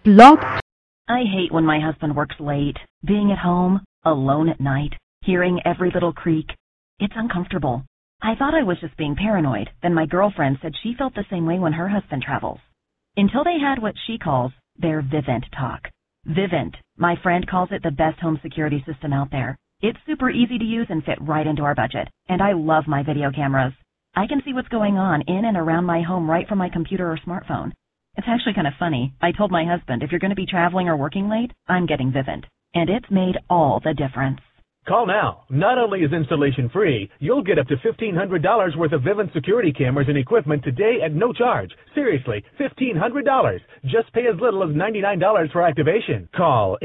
Blog. I hate when my husband works late. Being at home, alone at night, hearing every little creak. It's uncomfortable. I thought I was just being paranoid. Then my girlfriend said she felt the same way when her husband travels. Until they had what she calls their Vivint talk. Vivint, my friend calls it the best home security system out there. It's super easy to use and fit right into our budget. And I love my video cameras. I can see what's going on in and around my home right from my computer or smartphone. It's actually kind of funny. I told my husband, if you're going to be traveling or working late, I'm getting Vivint. And it's made all the difference. Call now. Not only is installation free, you'll get up to $1,500 worth of Vivint security cameras and equipment today at no charge. Seriously, $1,500. Just pay as little as $99 for activation. Call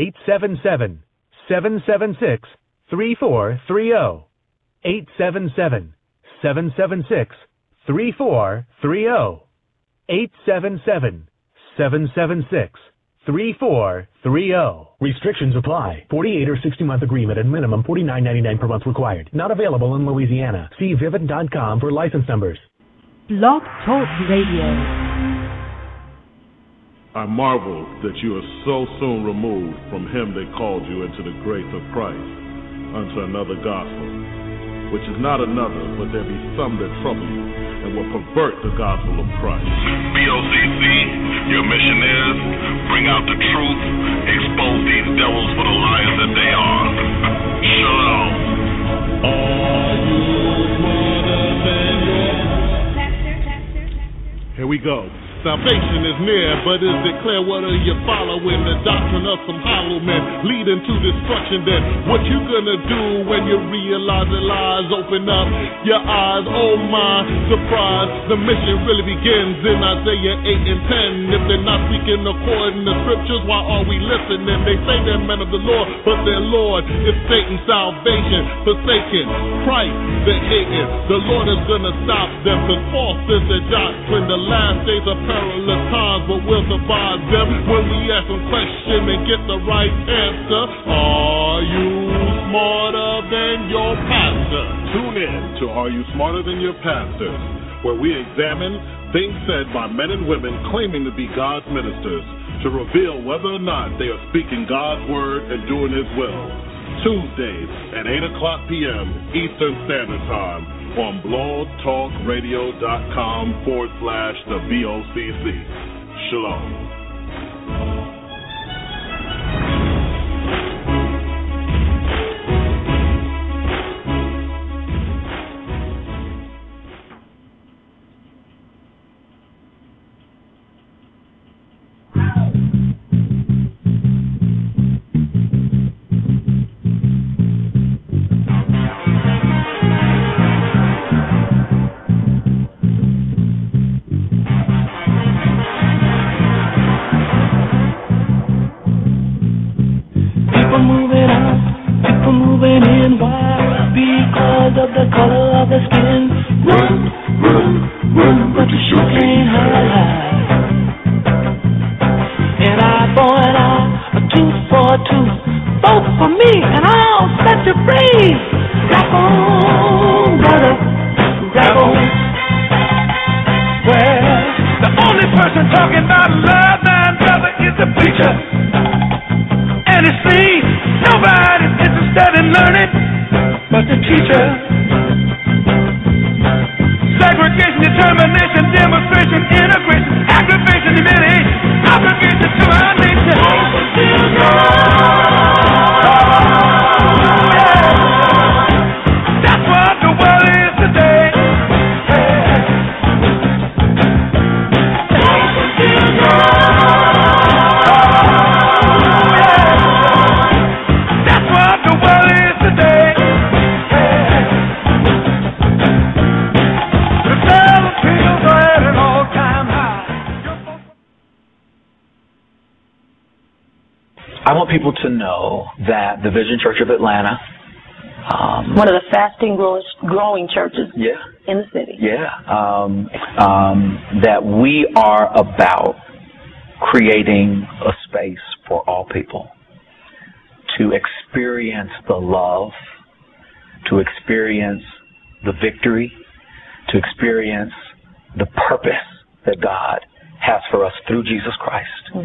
877-776-3430. 877-776-3430. 877-776-3430. Restrictions apply. 48 or 60-month agreement at minimum $49.99 per month required. Not available in Louisiana. See Vivint.com for license numbers. Blog Talk Radio. I marvel that you are so soon removed from him that called you into the grace of Christ unto another gospel, which is not another, but there be some that trouble you and will pervert the gospel of Christ. BOCC, your mission is bring out the truth, expose these devils for the liars that they are. Shalom. Are you smarter than your... Here we go. Salvation is near, but is it clear what are you following? The doctrine of some hollow men leading to destruction. Then what you gonna do when you realize the lies? Open up your eyes, oh my surprise. The mission really begins in Isaiah 8 and 10. If they're not speaking according to scriptures, why are we listening? They say they're men of the Lord, but their Lord is Satan's salvation. Forsaken, Christ, they're hating. The Lord is gonna stop them, cause false is their doctrine. The last days are perilous times, but we'll survive them when we ask them questions and get the right answer. Are you smarter than your pastor? Tune in to Are You Smarter Than Your Pastors, where we examine things said by men and women claiming to be God's ministers to reveal whether or not they are speaking God's word and doing his will. Tuesdays at 8 o'clock p.m. Eastern Standard Time on blogtalkradio.com/the BOCC. Shalom. People to know that the Vision Church of Atlanta, one of the fastest growing churches in the city. That we are about creating a space for all people to experience the love, to experience the victory, to experience the purpose that God has for us through Jesus Christ.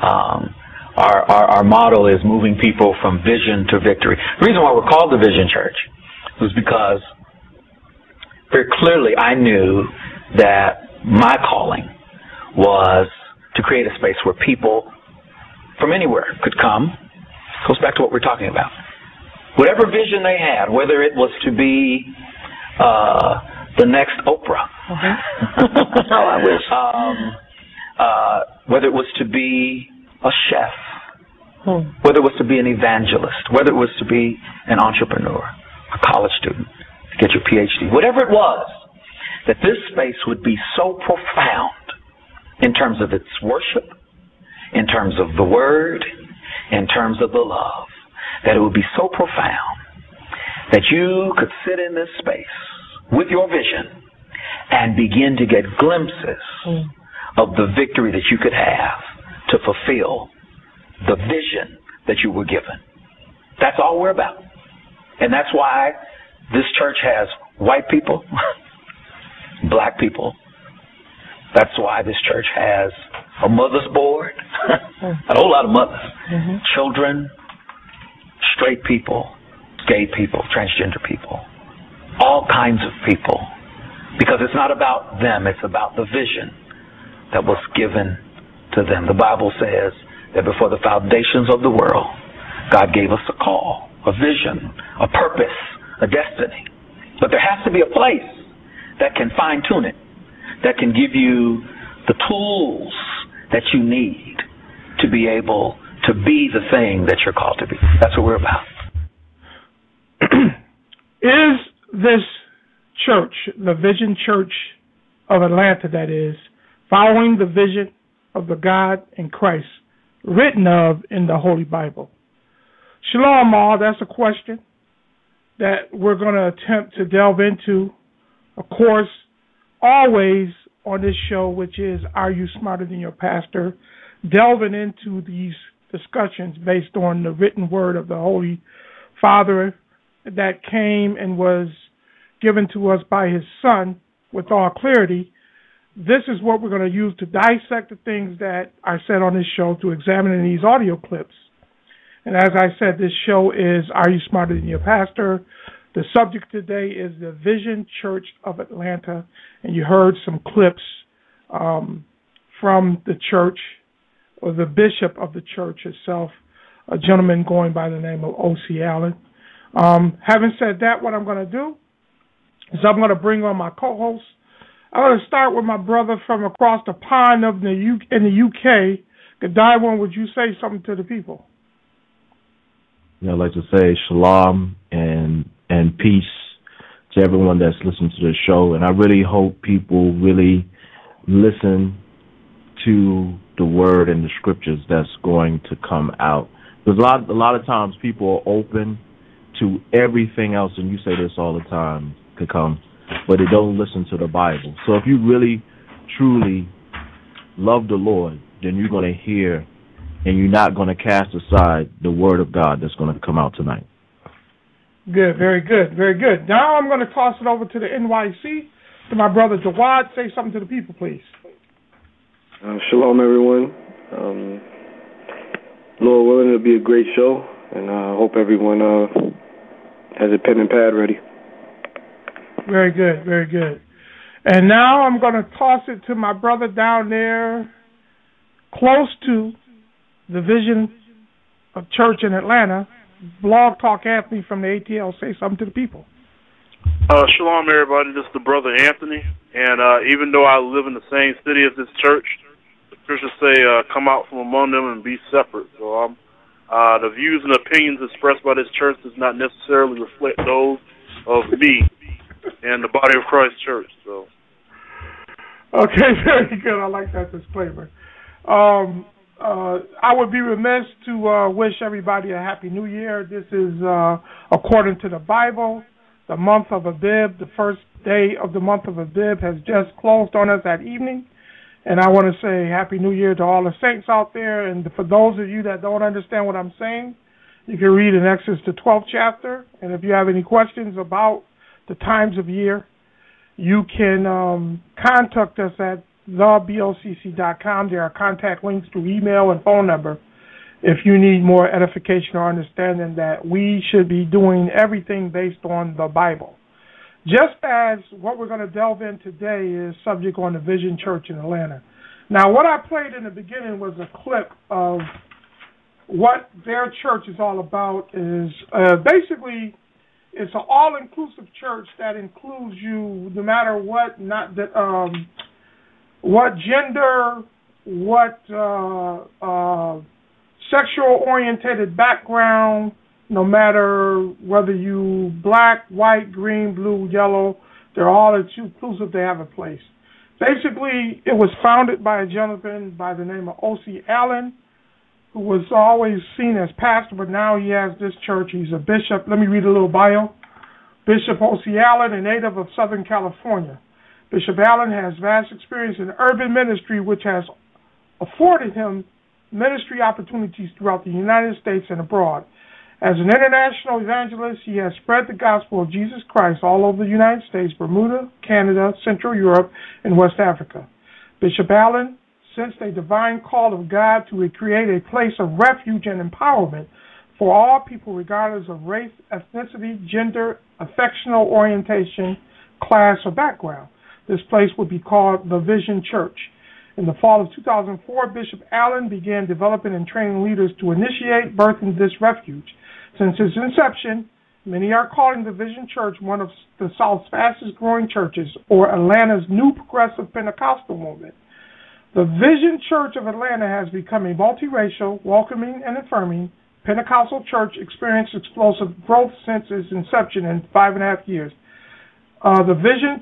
Our motto is moving people from vision to victory. The reason why we're called the Vision Church was because very clearly I knew that my calling was to create a space where people from anywhere could come. It goes back to what we're talking about. Whatever vision they had, whether it was to be the next Oprah, I wish. Whether it was to be a chef, whether it was to be an evangelist, whether it was to be an entrepreneur, a college student, to get your PhD, whatever it was, that this space would be so profound in terms of its worship, in terms of the word, in terms of the love, that it would be so profound that you could sit in this space with your vision and begin to get glimpses of the victory that you could have to fulfill the vision that you were given. That's all we're about. And that's why this church has white people, black people. That's why this church has a mother's board, a whole lot of mothers, children, straight people, gay people, transgender people, all kinds of people. Because it's not about them, it's about the vision that was given to them. The Bible says that before the foundations of the world, God gave us a call, a vision, a purpose, a destiny. But there has to be a place that can fine-tune it, that can give you the tools that you need to be able to be the thing that you're called to be. That's what we're about. Is this church, the Vision Church of Atlanta, that is, following the vision of the God in Christ written of in the Holy Bible? Shalom, all. That's a question that we're going to attempt to delve into. Of course, always on this show, which is Are You Smarter Than Your Pastor, delving into these discussions based on the written word of the Holy Father that came and was given to us by his Son with all clarity. This is what we're going to use to dissect the things that are said on this show, to examine in these audio clips. And as I said, this show is Are You Smarter Than Your Pastor? The subject today is the Vision Church of Atlanta, and you heard some clips from the church, or the bishop of the church itself, a gentleman going by the name of O.C. Allen. Having said that, what I'm going to do is I'm going to bring on my co-host. I'm going to start with my brother from across the pond in the UK. Godiwin, would you say something to the people? I'd like to say shalom and peace to everyone that's listening to the show. And I really hope people really listen to the word and the scriptures that's going to come out. Because a lot of times people are open to everything else, and you say this all the time, to come, but they don't listen to the Bible. So if you really, truly love the Lord, then you're going to hear, and you're not going to cast aside the word of God that's going to come out tonight. Good, very good, very good. Now I'm going to toss it over to the NYC, to my brother Jawad. Say something to the people, please. Shalom, everyone. Lord willing, it'll be a great show, and I hope everyone has a pen and pad ready. Very good, very good. And now I'm going to toss it to my brother down there, close to the Vision of Church in Atlanta, Blog Talk Anthony from the ATL. Say something to the people. Shalom, everybody. This is the brother Anthony. And even though I live in the same city as this church, the scriptures say, come out from among them and be separate. So the views and opinions expressed by this church does not necessarily reflect those of me and the body of Christ Church. So. Okay, very good. I like that disclaimer. I would be remiss to wish everybody a Happy New Year. This is, according to the Bible, the month of Abib. The first day of the month of Abib has just closed on us that evening. And I want to say Happy New Year to all the saints out there. And for those of you that don't understand what I'm saying, you can read in Exodus the 12th chapter. And if you have any questions about the times of year, you can contact us at theblcc.com. There are contact links through email and phone number if you need more edification or understanding that we should be doing everything based on the Bible. Just as what we're going to delve in today is subject on the Vision Church in Atlanta. Now, what I played in the beginning was a clip of what their church is all about. Is basically it's an all-inclusive church that includes you no matter what, what gender, what sexual-orientated background, no matter whether you black, white, green, blue, yellow, they're all inclusive. They have a place. Basically, it was founded by a gentleman by the name of O.C. Allen, who was always seen as pastor, but now he has this church. He's a bishop. Let me read a little bio. Bishop O.C. Allen, a native of Southern California. Bishop Allen has vast experience in urban ministry, which has afforded him ministry opportunities throughout the United States and abroad. As an international evangelist, he has spread the gospel of Jesus Christ all over the United States, Bermuda, Canada, Central Europe, and West Africa. Bishop Allen sensed a divine call of God to create a place of refuge and empowerment for all people regardless of race, ethnicity, gender, affectional orientation, class, or background. This place would be called the Vision Church. In the fall of 2004, Bishop Allen began developing and training leaders to initiate birthing this refuge. Since its inception, many are calling the Vision Church one of the South's fastest growing churches, or Atlanta's new progressive Pentecostal movement. The Vision Church of Atlanta has become a multiracial, welcoming, and affirming Pentecostal church experienced explosive growth since its inception in 5.5 years. The Vision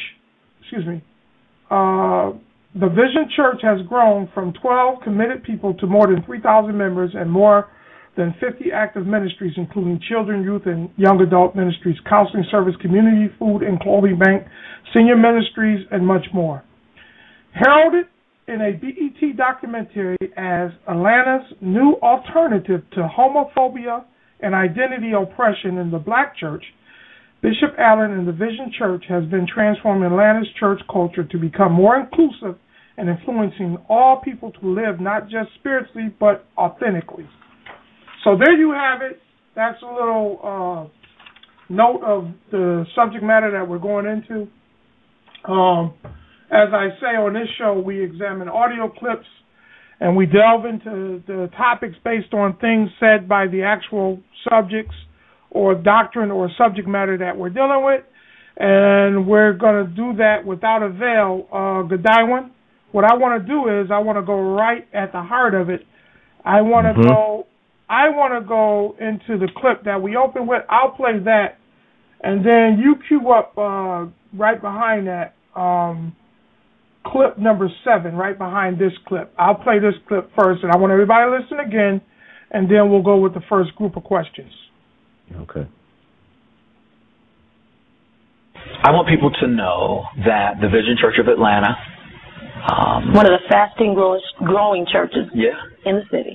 Church has grown from 12 committed people to more than 3,000 members and more than 50 active ministries, including children, youth, and young adult ministries, counseling service, community food and clothing bank, senior ministries, and much more. Heralded in a BET documentary as Atlanta's new alternative to homophobia and identity oppression in the black church, Bishop Allen and the Vision Church has been transforming Atlanta's church culture to become more inclusive and influencing all people to live not just spiritually but authentically. So there you have it. That's a little note of the subject matter that we're going into. As I say on this show, we examine audio clips and we delve into the topics based on things said by the actual subjects or doctrine or subject matter that we're dealing with. And we're going to do that without a veil. Godaiwan, what I want to do is I want to go right at the heart of it. I want to go into the clip that we opened with. I'll play that, and then you cue up right behind that clip number 7, right behind this clip. I'll play this clip first, and I want everybody to listen again, and then we'll go with the first group of questions. Okay. I want people to know that the Vision Church of Atlanta, one of the fastest growing churches in the city.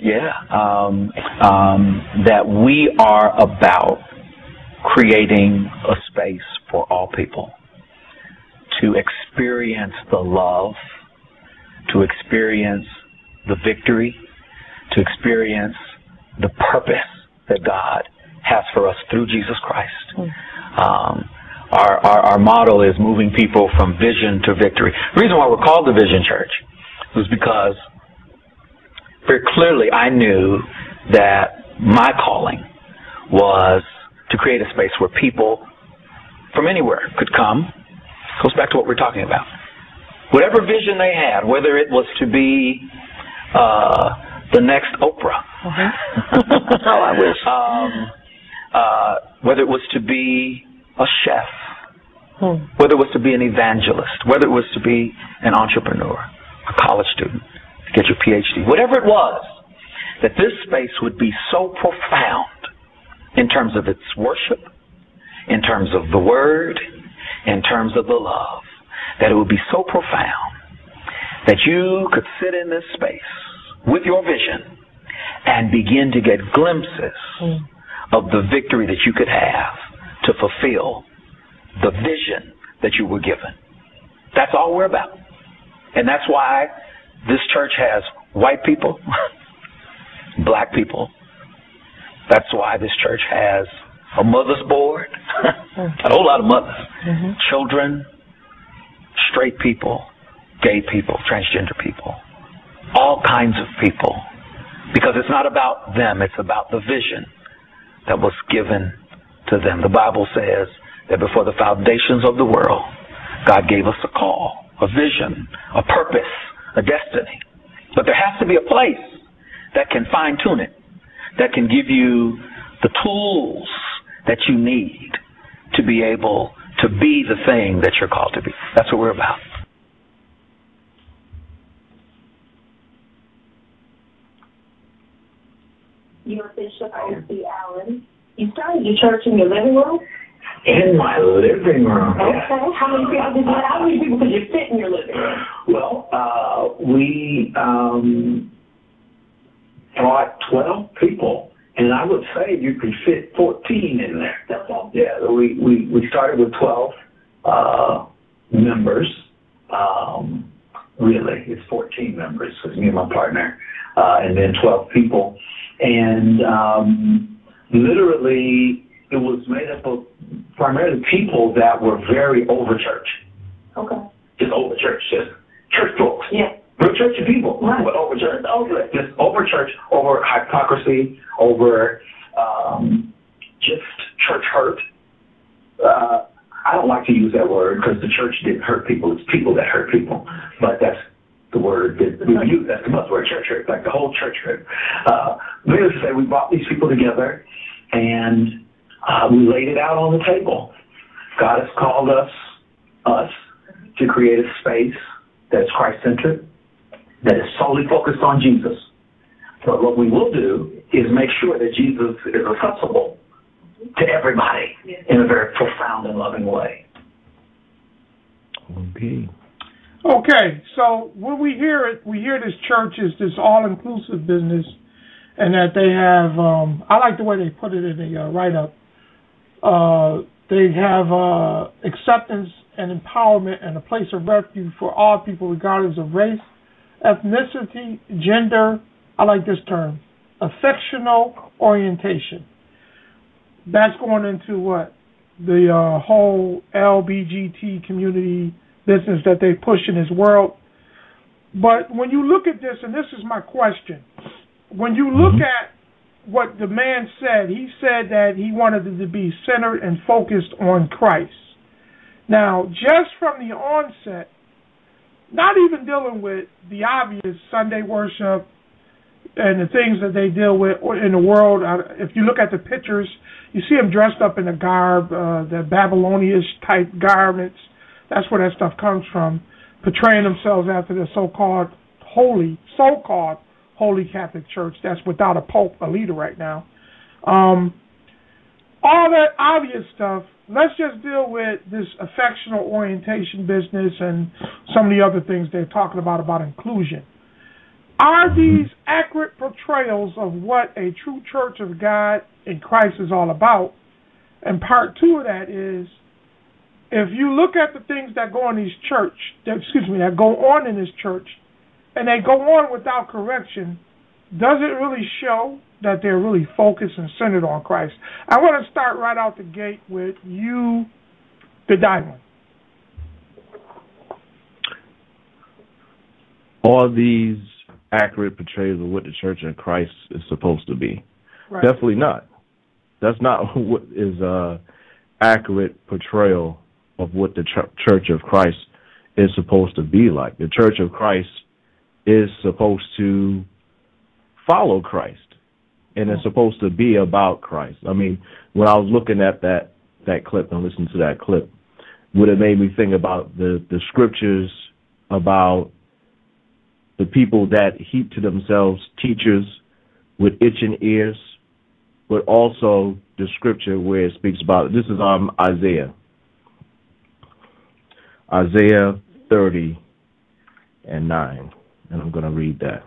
That we are about creating a space for all people to experience the love, to experience the victory, to experience the purpose that God has for us through Jesus Christ. Our motto is moving people from vision to victory. The reason why we're called the Vision Church was because very clearly I knew that my calling was to create a space where people from anywhere could come. Goes back to what we're talking about. Whatever vision they had, whether it was to be the next Oprah. Oh, I wish. Whether it was to be a chef, whether it was to be an evangelist, whether it was to be an entrepreneur, a college student, to get your PhD, whatever it was, that this space would be so profound in terms of its worship, in terms of the word, in terms of the love, that it would be so profound that you could sit in this space with your vision and begin to get glimpses of the victory that you could have to fulfill the vision that you were given. That's all we're about. And that's why this church has white people, black people. That's why this church has a mother's board, a whole lot of mothers, children, straight people, gay people, transgender people, all kinds of people. Because it's not about them, it's about the vision that was given to them. The Bible says that before the foundations of the world, God gave us a call, a vision, a purpose, a destiny. But there has to be a place that can fine-tune it, that can give you the tools that you need to be able to be the thing that you're called to be. That's what we're about. You're Bishop O.C. Allen. You started your church in your living room? In my living room. Okay. How many people did you have? How many people could you fit in your living room? Well, we brought 12 people, and I would say you could fit 14 in there. That's all. Yeah, we started with 12 members. Really, it's 14 members. It's me and my partner, and then 12 people. And literally, it was made up of primarily people that were very over church. Okay. Just over church, just church folks. Yeah. We're churchy people, right. But over church. Just over church, over hypocrisy, over just church hurt. I don't like to use that word because the church didn't hurt people. It's people that hurt people. But that's the word that we use. That's the buzzword, church hurt, like the whole church hurt. Needless to say, we brought these people together and we laid it out on the table. God has called us to create a space that's Christ-centered, that is solely focused on Jesus. But what we will do is make sure that Jesus is accessible to everybody in a very profound and loving way. Okay, so when we hear this church is this all-inclusive business, and that they have, I like the way they put it in the write-up, they have acceptance and empowerment and a place of refuge for all people regardless of race, ethnicity, gender, I like this term, affectional orientation. That's going into what? The whole LBGT community business that they push in this world. But when you look at this, and this is my question, when you look at what the man said, he said that he wanted it to be centered and focused on Christ. Now, just from the onset, not even dealing with the obvious Sunday worship and the things that they deal with in the world. If you look at the pictures, you see them dressed up in a garb, the Babylonian type garments. That's where that stuff comes from, portraying themselves after the so-called holy Catholic Church that's without a pope, a leader right now. All that obvious stuff, let's just deal with this affectional orientation business and some of the other things they're talking about inclusion. Are these accurate portrayals of what a true church of God in Christ is all about? And part two of that is, if you look at the things that go on in this church, that go on in this church, and they go on without correction, does it really show that they're really focused and centered on Christ? I want to start right out the gate with you, the diamond. All these accurate portrayals of what the Church of Christ is supposed to be? Right. Definitely not. That's not what is accurate portrayal of what the Church of Christ is supposed to be like. The Church of Christ is supposed to follow Christ, and it's supposed to be about Christ. I mean, when I was looking at that clip and listening to that clip, would have made me think about the scriptures about the people that heap to themselves teachers with itching ears, but also the scripture where it speaks about, this is Isaiah 30:9, and I'm going to read that.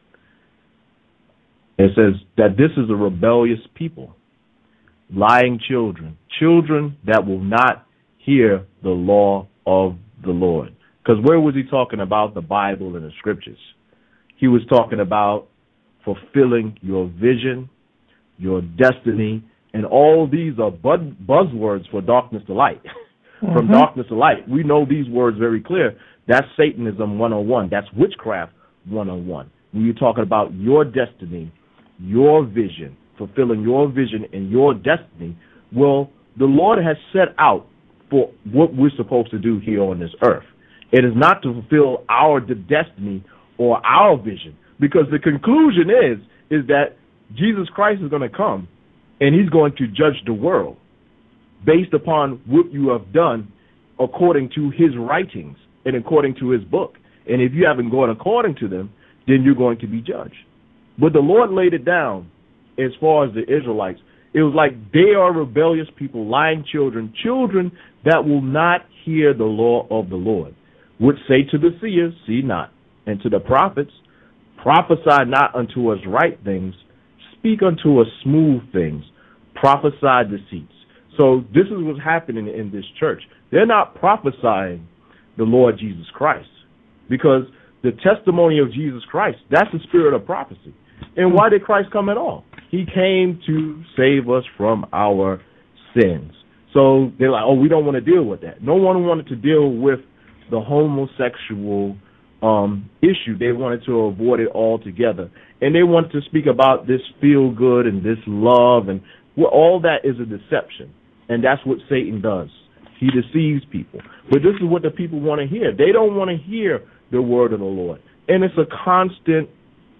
It says that this is a rebellious people, lying children that will not hear the law of the Lord. Because where was he talking about the Bible and the scriptures? He was talking about fulfilling your vision, your destiny, and all these are buzzwords for darkness to light. From darkness to light. We know these words very clear. That's Satanism 101. That's witchcraft 101. When you're talking about your destiny, your vision, fulfilling your vision and your destiny, well, the Lord has set out for what we're supposed to do here on this earth. It is not to fulfill our destiny or our vision, because the conclusion is that Jesus Christ is going to come and he's going to judge the world based upon what you have done according to his writings and according to his book. And if you haven't gone according to them, then you're going to be judged. But the Lord laid it down as far as the Israelites. It was like they are rebellious people, lying children, children that will not hear the law of the Lord, which say to the seers, see not, and to the prophets, prophesy not unto us right things, speak unto us smooth things, prophesy deceits. So this is what's happening in this church. They're not prophesying the Lord Jesus Christ, because the testimony of Jesus Christ, that's the spirit of prophecy. And why did Christ come at all? He came to save us from our sins. So they're like, oh, we don't want to deal with that. No one wanted to deal with the homosexual issue. They wanted to avoid it altogether. And they wanted to speak about this feel good and this love, and all that is a deception. And that's what Satan does. He deceives people. But this is what the people want to hear. They don't want to hear the word of the Lord. And it's a constant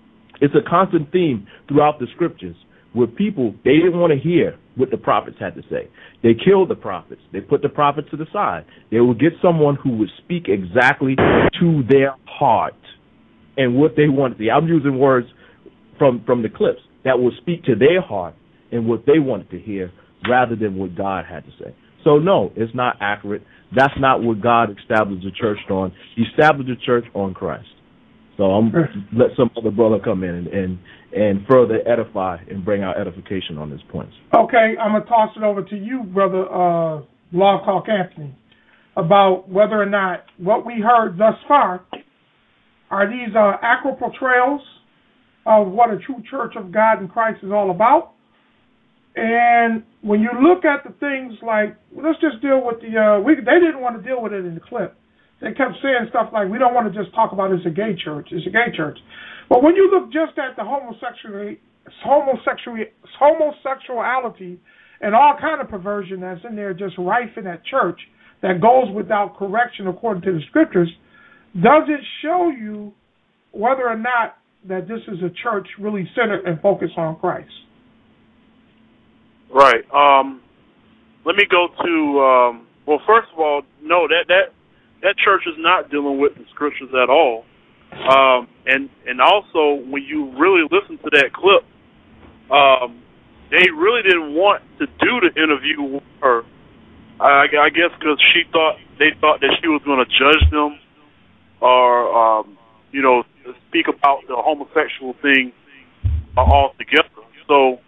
theme throughout the scriptures where people, they didn't want to hear what the prophets had to say. They killed the prophets. They put the prophets to the side. They would get someone who would speak exactly to their heart and what they wanted to hear. I'm using words from the clips that would speak to their heart and what they wanted to hear rather than what God had to say. So, no, it's not accurate. That's not what God established the church on. He established the church on Christ. So I'm let some other brother come in and further edify and bring out edification on this point. Okay, I'm going to toss it over to you, Brother Blog Talk Anthony, about whether or not what we heard thus far are these accurate portrayals of what a true church of God in Christ is all about. And when you look at the things like, let's just deal with they didn't want to deal with it in the clip. They kept saying stuff like, we don't want to just talk about it's a gay church. It's a gay church. But when you look just at the homosexuality and all kind of perversion that's in there just rife in that church that goes without correction according to the scriptures, does it show you whether or not that this is a church really centered and focused on Christ? Right. Let me go to, well, first of all, no, that church is not dealing with the scriptures at all. And also, when you really listen to that clip, they really didn't want to do the interview with her. I guess because they thought that she was going to judge them or, speak about the homosexual thing altogether. So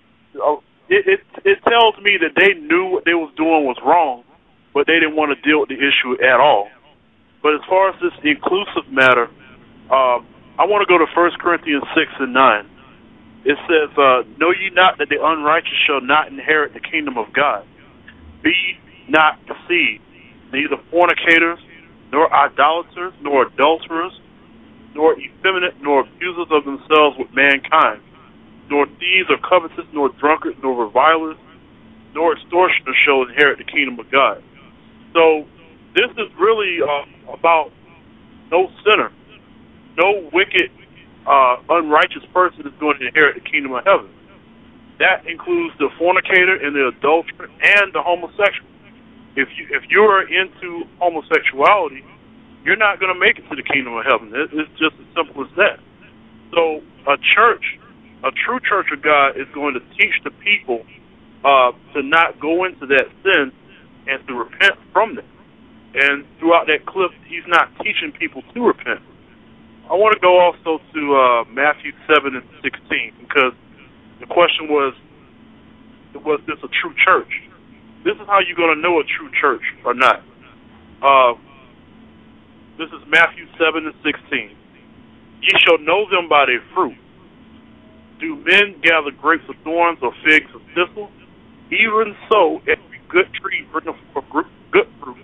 it tells me that they knew what they was doing was wrong, but they didn't want to deal with the issue at all. But as far as this inclusive matter, I want to go to 1 Corinthians 6 and 9. It says, know ye not that the unrighteous shall not inherit the kingdom of God? Be not deceived, neither fornicators, nor idolaters, nor adulterers, nor effeminate, nor abusers of themselves with mankind, nor thieves or covetous, nor drunkards, nor revilers, nor extortioners shall inherit the kingdom of God. So this is really about no sinner, no wicked, unrighteous person is going to inherit the kingdom of heaven. That includes the fornicator and the adulterer and the homosexual. If you are into homosexuality, you're not going to make it to the kingdom of heaven. It's just as simple as that. So a true church of God is going to teach the people to not go into that sin and to repent from that. And throughout that clip, he's not teaching people to repent. I want to go also to Matthew 7 and 16, because the question was this a true church? This is how you're going to know a true church or not. This is Matthew 7:16. Ye shall know them by their fruit. Do men gather grapes of thorns or figs of thistles? Even so, every good tree bringeth forth good fruit.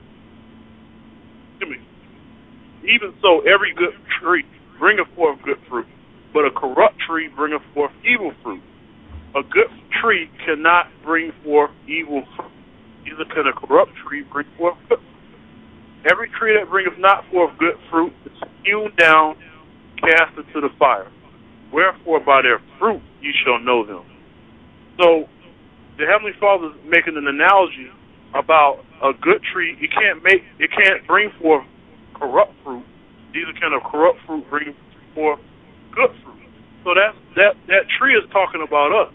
Even so, every good tree bringeth forth good fruit, but a corrupt tree bringeth forth evil fruit. A good tree cannot bring forth evil fruit, neither can a corrupt tree bring forth good fruit. Every tree that bringeth not forth good fruit is hewn down, cast into the fire. Wherefore by their fruit ye shall know them. So the Heavenly Father is making an analogy about a good tree. It can't bring forth corrupt fruit. Neither can a corrupt fruit bring forth good fruit. So that tree is talking about us.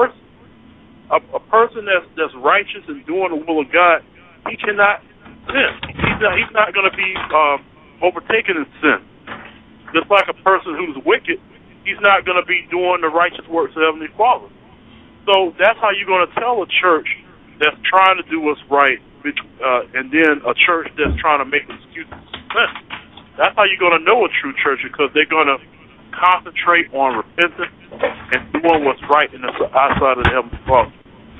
A person that's righteous and doing the will of God, he cannot sin. He's not going to be overtaken in sin. Just like a person who's wicked, he's not going to be doing the righteous works of the Heavenly Father. So that's how you're going to tell a church that's trying to do what's right, and then a church that's trying to make excuses. That's how you're going to know a true church, because they're going to concentrate on repentance and doing what's right in the outside of the Heavenly Father.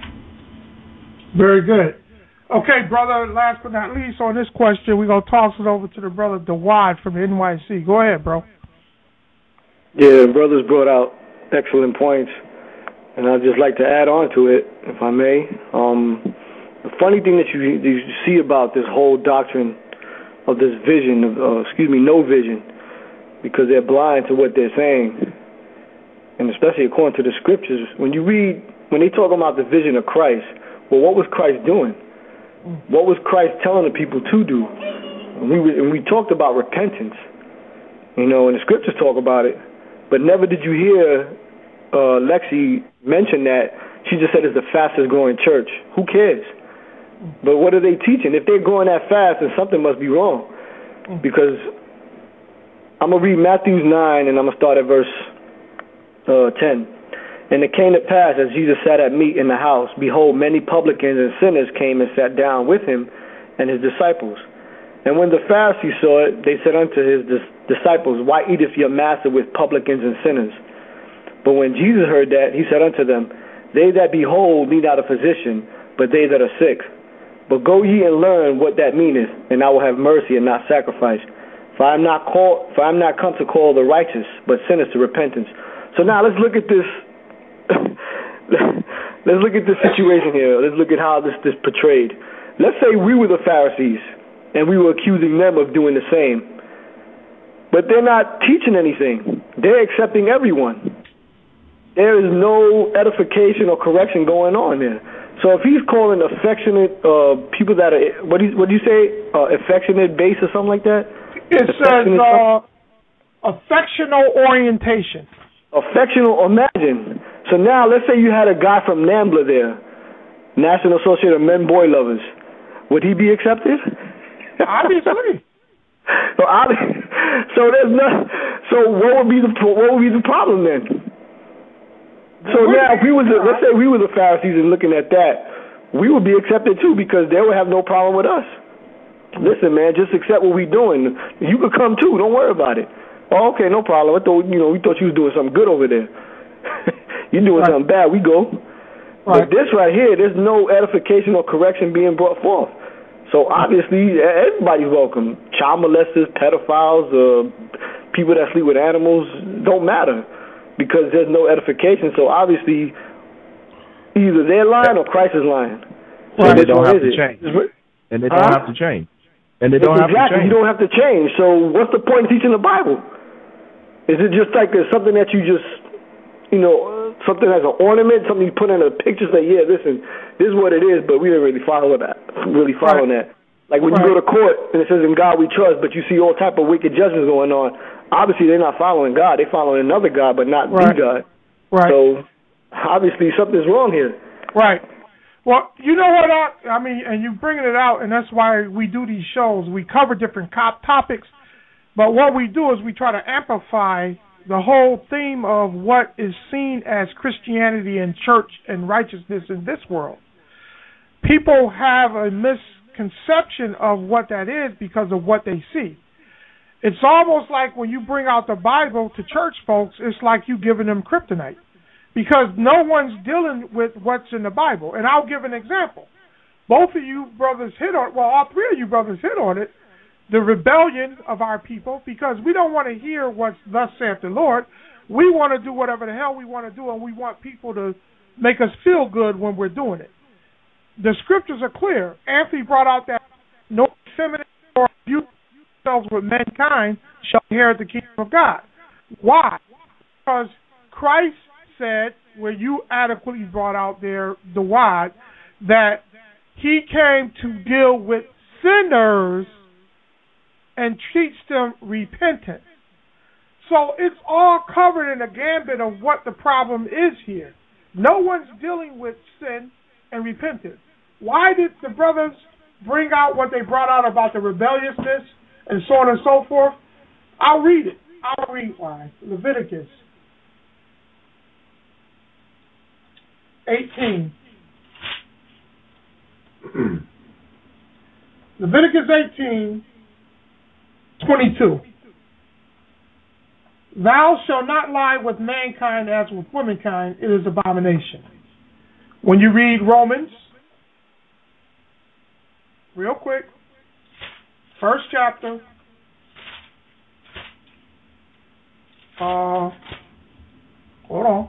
Very good. Okay, brother, last but not least on this question, we're going to toss it over to the brother DeWad from NYC. Go ahead, bro. Yeah, brothers brought out excellent points, and I'd just like to add on to it, if I may. The funny thing that you see about this whole doctrine of this vision, no vision, because they're blind to what they're saying, and especially according to the scriptures. When they talk about the vision of Christ, well, what was Christ doing? What was Christ telling the people to do? And we talked about repentance, and the scriptures talk about it, but never did you hear Lexi mention that. She just said it's the fastest growing church. Who cares? But what are they teaching? If they're growing that fast, then something must be wrong, because I'm going to read Matthew 9, and I'm going to start at verse 10. And it came to pass, as Jesus sat at meat in the house, behold, many publicans and sinners came and sat down with him and his disciples. And when the Pharisees saw it, they said unto his disciples, Why eateth your master with publicans and sinners? But when Jesus heard that, he said unto them, They that be whole need not a physician, but they that are sick. But go ye and learn what that meaneth, and I will have mercy and not sacrifice. For I am not come to call the righteous, but sinners to repentance. So now let's look at this. Let's look at this situation here. Let's look at how this is portrayed. Let's say we were the Pharisees, and we were accusing them of doing the same. But they're not teaching anything. They're accepting everyone. There is no edification or correction going on there. So if he's calling affectionate people that are, what do you say, affectionate base or something like that? It says affectional orientation. Affectional, imagine. So now let's say you had a guy from NAMBLA there, National Association of Men Boy Lovers. Would he be accepted? Obviously. So there's no. So what would be the problem then? So now, if let's say we were the Pharisees and looking at that, we would be accepted too, because they would have no problem with us. Listen, man, just accept what we're doing. You could come too. Don't worry about it. Oh, okay, no problem. I thought we thought you was doing something good over there. You're doing something bad. We go. Right. But this right here, there's no edification or correction being brought forth. So obviously, everybody's welcome. Child molesters, pedophiles, people that sleep with animals, don't matter, because there's no edification. So obviously, either they're lying or Christ is lying. And they don't have to change. And they don't have to change. And they don't have to change. You don't have to change. So what's the point of teaching the Bible? Is it just like there's something that you just, something as an ornament, something you put in a picture, say, yeah, listen, this is what it is, but we didn't really follow that. That. Like when you go to court and it says, in God we trust, but you see all type of wicked judgments going on, obviously they're not following God. They're following another God, but not the God. Right. So obviously something's wrong here. Right. Well, you know what, I mean, and you're bringing it out, and that's why we do these shows. We cover different topics, but what we do is we try to amplify the whole theme of what is seen as Christianity and church and righteousness in this world. People have a misconception of what that is because of what they see. It's almost like when you bring out the Bible to church folks, it's like you giving them kryptonite, because no one's dealing with what's in the Bible. And I'll give an example. Both of you brothers hit on, well, all three of you brothers hit on it, the rebellion of our people, because we don't want to hear what's thus saith the Lord. We want to do whatever the hell we want to do, and we want people to make us feel good when we're doing it. The scriptures are clear. Anthony brought out that no feminine or abuse themselves with mankind shall inherit the kingdom of God. Why? Because Christ said, where you adequately brought out there, the why, that he came to deal with sinners and teach them repentance. So it's all covered in a gambit of what the problem is here. No one's dealing with sin and repentance. Why did the brothers bring out what they brought out about the rebelliousness and so on and so forth? I'll read it. I'll read why. Leviticus 18. Leviticus 18:22. Thou shalt not lie with mankind as with womankind, it is abomination. When you read Romans, real quick, first chapter, hold on.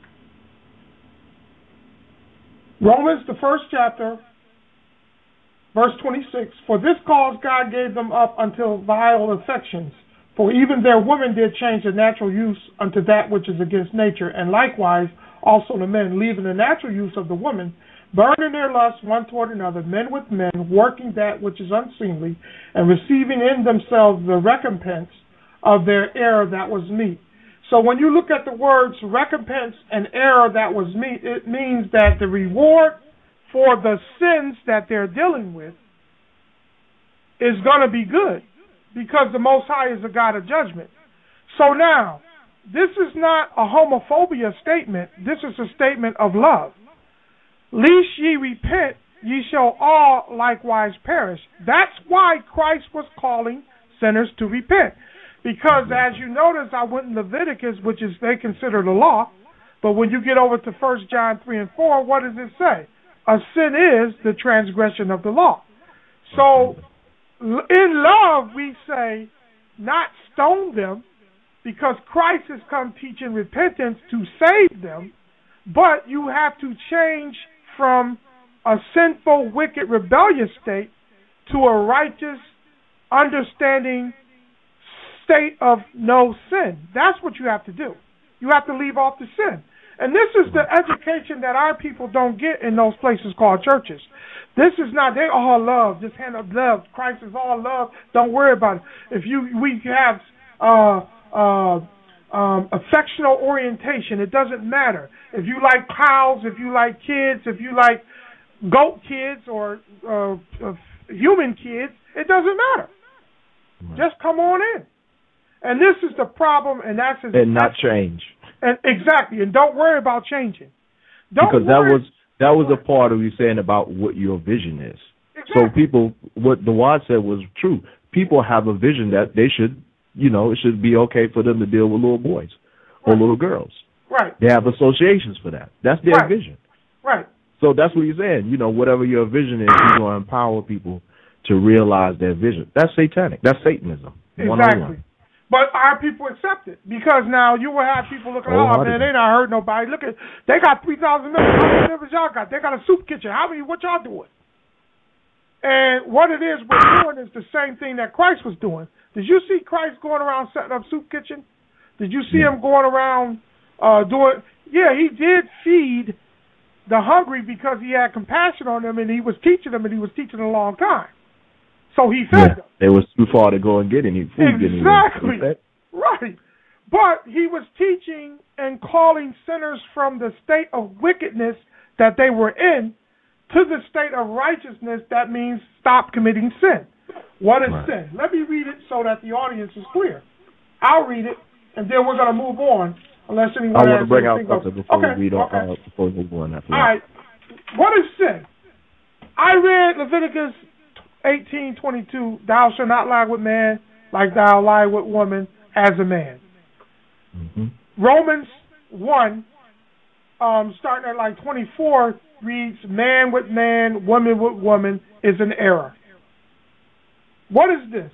Romans, the first chapter, verse 26, for this cause God gave them up until vile affections. For even their women did change the natural use unto that which is against nature, and likewise also the men, leaving the natural use of the woman, burning their lust one toward another, men with men, working that which is unseemly, and receiving in themselves the recompense of their error that was meet. So when you look at the words recompense and error that was meet, it means that the reward for the sins that they're dealing with is going to be good, because the Most High is a God of judgment. So now, this is not a homophobia statement. This is a statement of love. Lest ye repent, ye shall all likewise perish. That's why Christ was calling sinners to repent. Because as you notice, I went in Leviticus, which is they consider the law. But when you get over to 1 John 3 and 4, what does it say? A sin is the transgression of the law. So in love, we say, not stone them, because Christ has come teaching repentance to save them, but you have to change from a sinful, wicked, rebellious state to a righteous, understanding state of no sin. That's what you have to do. You have to leave off the sin. And this is the education that our people don't get in those places called churches. This is not, they all love, just hand up love. Christ is all love. Don't worry about it. We have affectional orientation, it doesn't matter. If you like cows, if you like kids, if you like goat kids or human kids, it doesn't matter. Right. Just come on in. And this is the problem, and that's not change. And exactly, and don't worry about changing. Because that was a part of you saying about what your vision is. Exactly. So people, what Dawad said was true. People have a vision that they should, it should be okay for them to deal with little boys or little girls. Right. They have associations for that. That's their vision. Right. So that's what you're saying. Whatever your vision is, you're going to empower people to realize their vision. That's satanic. That's Satanism. Exactly. 101. But our people accept it, because now you will have people looking, oh man, they not hurt nobody. Look at, they got 3,000 members. How many members y'all got? They got a soup kitchen. What y'all doing? And what it is we're doing is the same thing that Christ was doing. Did you see Christ going around setting up soup kitchen? Did you see him going around doing? Yeah, he did feed the hungry because he had compassion on them, and he was teaching them, and he was teaching a long time. So he fed them. It was too far to go and get any food. Exactly. Right. But he was teaching and calling sinners from the state of wickedness that they were in to the state of righteousness. That means stop committing sin. What is sin? Let me read it so that the audience is clear. I'll read it, and then we're going to move on, unless anyone has anything. I want to bring out something before we read before we move on. All right. What is sin? I read Leviticus 18:22, thou shalt not lie with man, like thou lie with woman as a man. Romans 1, starting at like 24, reads, man with man, woman with woman is an error. What is this?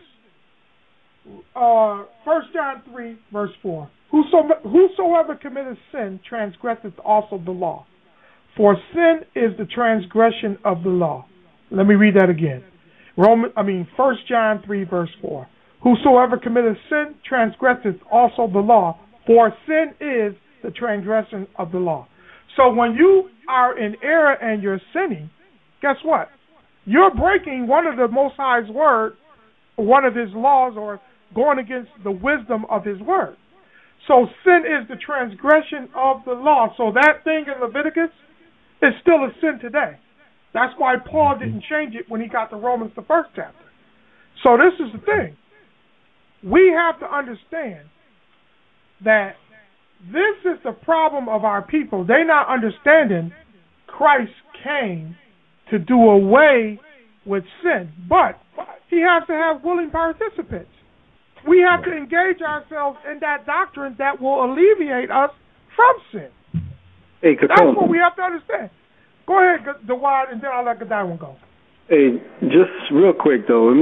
1 John 3, verse 4. Whosoever committeth sin transgresseth also the law. For sin is the transgression of the law. Let me read that again. 1 John 3, verse 4. Whosoever committeth sin transgresseth also the law. For sin is the transgression of the law. So when you are in error and you're sinning, guess what? You're breaking one of the Most High's word, one of his laws, or going against the wisdom of his word. So sin is the transgression of the law. So that thing in Leviticus is still a sin today. That's why Paul didn't change it when he got to Romans, the first chapter. So this is the thing. We have to understand that this is the problem of our people. They're not understanding Christ came to do away with sin, but he has to have willing participants. We have to engage ourselves in that doctrine that will alleviate us from sin. Hey, that's what we have to understand. Go ahead, Dawad, and then I'll let Godwin go. Hey, just real quick, though.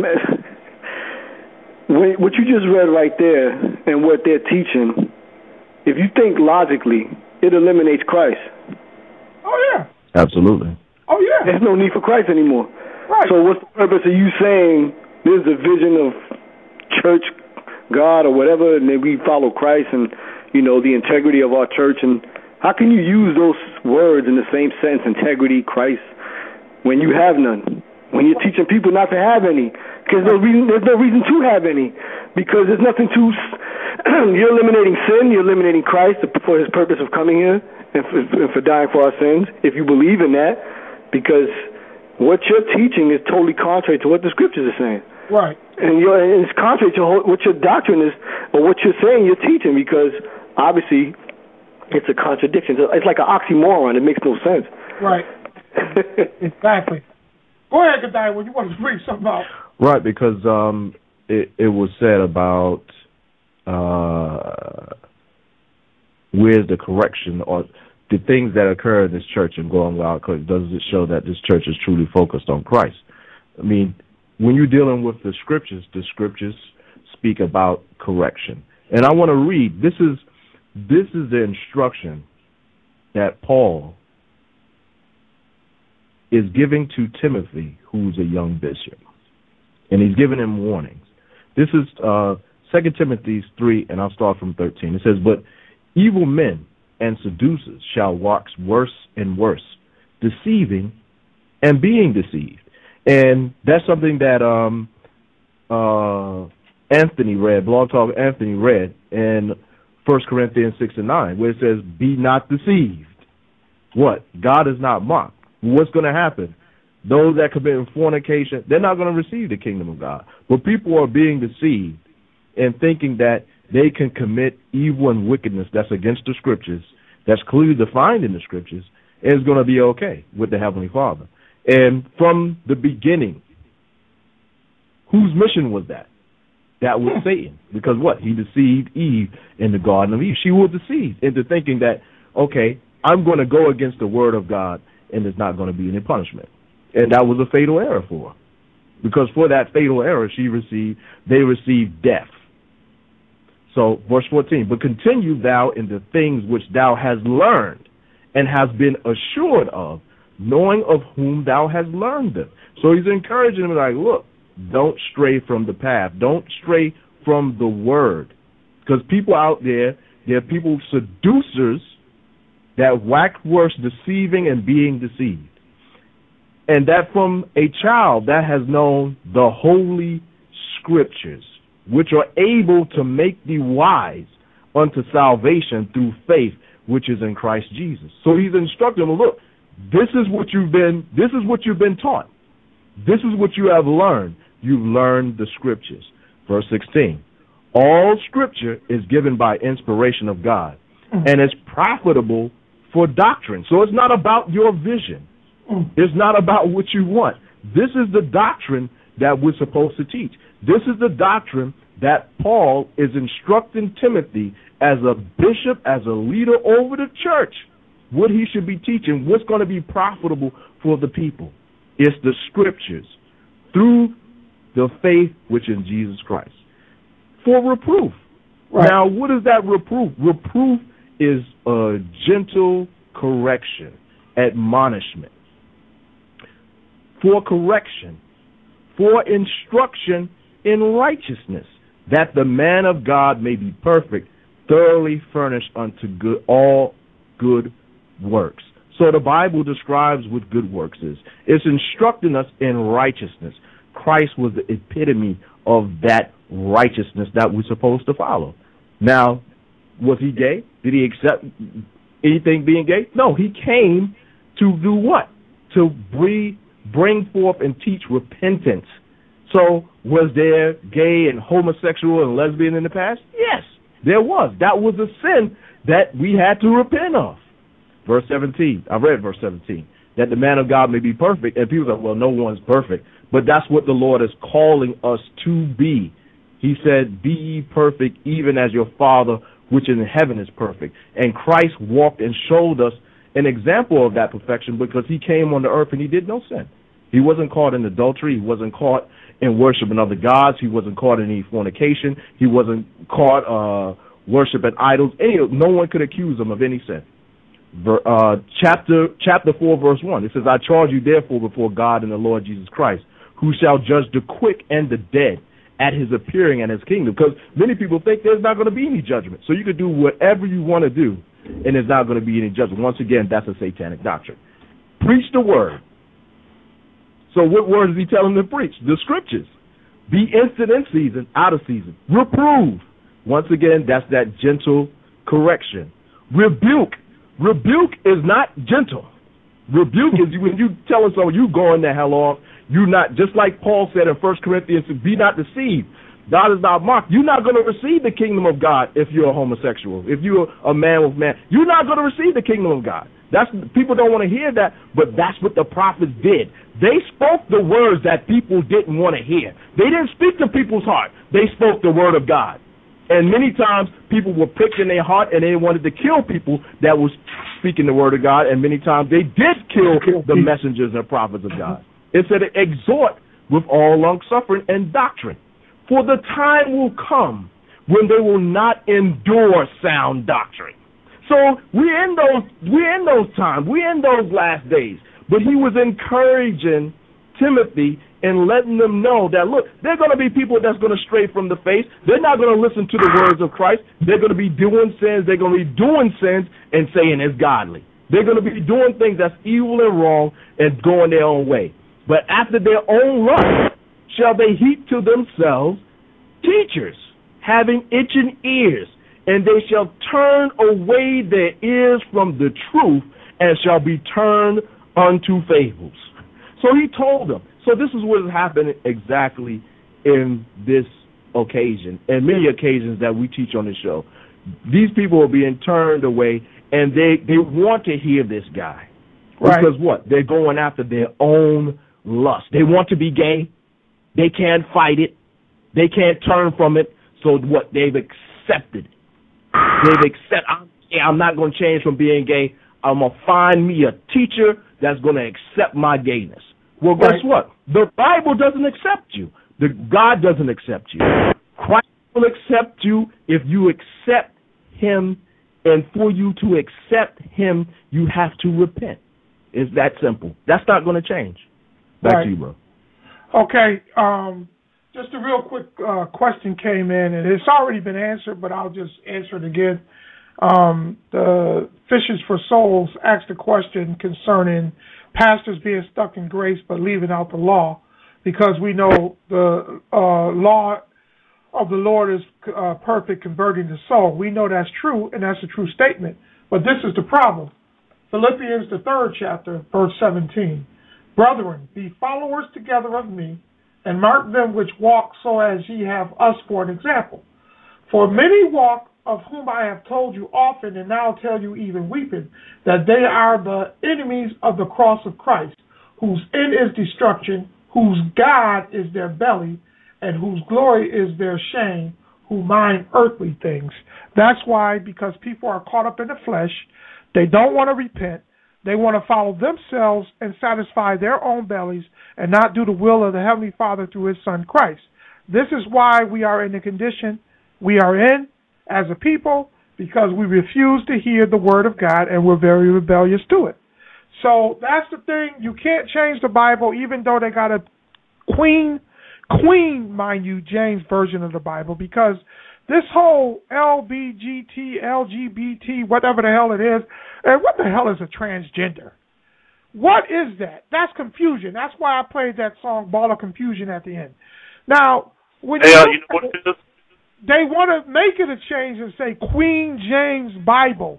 What you just read right there and what they're teaching, if you think logically, it eliminates Christ. Oh, yeah. Absolutely. Oh, yeah. There's no need for Christ anymore. Right. So what's the purpose of you saying there's a vision of church God or whatever, and then we follow Christ and, the integrity of our church? And how can you use those words in the same sense, integrity, Christ, when you have none? When you're teaching people not to have any? Because there's no reason to have any. Because there's nothing to... You're eliminating sin, you're eliminating Christ for his purpose of coming here and for dying for our sins, if you believe in that, because what you're teaching is totally contrary to what the scriptures are saying. Right. And it's contrary to what your doctrine is, or what you're saying you're teaching, because obviously it's a contradiction. It's like an oxymoron. It makes no sense. Right. Exactly. Go ahead, Gadai, when you want to bring something out. Right, because it was said about where's the correction or the things that occur in this church and going wild. Does it show that this church is truly focused on Christ? I mean, when you're dealing with the scriptures speak about correction. And I want to read, this is the instruction that Paul is giving to Timothy, who's a young bishop. And he's giving him warnings. This is 2 Timothy 3, and I'll start from 13. It says, but evil men and seducers shall wax worse and worse, deceiving and being deceived. And that's something that Anthony read, Blog Talk Anthony read in 1 Corinthians 6 and 9, where it says, be not deceived. What? God is not mocked. What's going to happen? Those that commit fornication, they're not going to receive the kingdom of God. But people are being deceived and thinking that they can commit evil and wickedness that's against the scriptures, that's clearly defined in the scriptures, and is going to be okay with the Heavenly Father. And from the beginning, whose mission was that? That was Satan. Because what? He deceived Eve in the Garden of Eve. She was deceived into thinking that, okay, I'm going to go against the word of God and there's not going to be any punishment. And that was a fatal error for her. Because for that fatal error, they received death. So, verse 14, but continue thou in the things which thou hast learned and hast been assured of, knowing of whom thou hast learned them. So he's encouraging them, like, look, don't stray from the path. Don't stray from the word. Because people out there are people, seducers, that wax worse, deceiving and being deceived. And that from a child that has known the holy scriptures, which are able to make thee wise unto salvation through faith, which is in Christ Jesus. So he's instructing them, look, this is what you've been taught. This is what you have learned. You've learned the scriptures. Verse 16, all scripture is given by inspiration of God and is profitable for doctrine. So it's not about your vision. It's not about what you want. This is the doctrine that we're supposed to teach. This is the doctrine that Paul is instructing Timothy as a bishop, as a leader over the church, what he should be teaching, what's going to be profitable for the people. It's the scriptures through the faith which in Jesus Christ. For reproof. Right. Now, what is that reproof? Reproof is a gentle correction, admonishment. For correction, for instruction in righteousness, that the man of God may be perfect, thoroughly furnished unto all good works. So the Bible describes what good works is. It's instructing us in righteousness. Christ was the epitome of that righteousness that we're supposed to follow. Now, was he gay? Did he accept anything being gay? No, he came to do what? To bring forth and teach repentance. So was there gay and homosexual and lesbian in the past? Yes, there was. That was a sin that we had to repent of. Verse 17, I read verse 17, that the man of God may be perfect. And people say, well, no one's perfect. But that's what the Lord is calling us to be. He said, be ye perfect even as your Father which in heaven is perfect. And Christ walked and showed us an example of that perfection because he came on the earth and he did no sin. He wasn't caught in adultery. He wasn't caught in worshiping other gods. He wasn't caught in any fornication. He wasn't caught worshiping idols. No one could accuse him of any sin. Chapter 4, verse 1, it says, I charge you therefore before God and the Lord Jesus Christ, who shall judge the quick and the dead at his appearing and his kingdom. Because many people think there's not going to be any judgment. So you could do whatever you want to do, and there's not going to be any judgment. Once again, that's a satanic doctrine. Preach the word. So what word is he telling them to preach? The scriptures. Be instant in season, out of season. Reprove. Once again, that's that gentle correction. Rebuke. Rebuke is not gentle. Rebuke is when you tell us, oh, you going the hell off. You not, just like Paul said in 1 Corinthians, be not deceived. God is not mocked. You're not going to receive the kingdom of God if you're a homosexual. If you're a man with man, you're not going to receive the kingdom of God. People don't want to hear that, but that's what the prophets did. They spoke the words that people didn't want to hear. They didn't speak to people's heart. They spoke the word of God. And many times people were pricked in their heart and they wanted to kill people that was speaking the word of God. And many times they did kill the messengers and prophets of God. It said, exhort with all long-suffering and doctrine. For the time will come when they will not endure sound doctrine. So we're in those times. We're in those last days. But he was encouraging Timothy and letting them know that, look, there are going to be people that's going to stray from the faith. They're not going to listen to the words of Christ. They're going to be doing sins. They're going to be doing sins and saying it's godly. They're going to be doing things that's evil and wrong and going their own way. But after their own lust shall they heap to themselves teachers, having itching ears, and they shall turn away their ears from the truth and shall be turned unto fables. So he told them. So this is what is happening exactly in this occasion, and many occasions that we teach on the show. These people are being turned away, and they want to hear this guy. Right. Because what? They're going after their own lust. They want to be gay. They can't fight it. They can't turn from it. So what? They've accepted it. I'm not going to change from being gay. I'm going to find me a teacher that's going to accept my gayness. Well, guess what? The Bible doesn't accept you. God doesn't accept you. Christ will accept you if you accept him, and for you to accept him, you have to repent. It's that simple. That's not going to change. Back to you, bro. Okay. Just a real quick question came in, and it's already been answered, but I'll just answer it again. The Fishers for Souls asked a question concerning pastors being stuck in grace but leaving out the law, because we know the law of the Lord is perfect, converting the soul. We know that's true, and that's a true statement. But this is the problem. Philippians, the 3rd chapter, verse 17. Brethren, be followers together of me, and mark them which walk so as ye have us for an example. For many walk, of whom I have told you often, and now tell you even weeping, that they are the enemies of the cross of Christ, whose end is destruction, whose God is their belly, and whose glory is their shame, who mind earthly things. That's why, because people are caught up in the flesh, they don't want to repent. They want to follow themselves and satisfy their own bellies and not do the will of the Heavenly Father through His Son Christ. This is why we are in the condition we are in as a people, because we refuse to hear the Word of God and we're very rebellious to it. So that's the thing. You can't change the Bible, even though they got a queen, mind you, James version of the Bible, because this whole LGBT, whatever the hell it is, and what the hell is a transgender? What is that? That's confusion. That's why I played that song, Ball of Confusion, at the end. Now, when you know what it is? They want to make it a change and say Queen James Bible.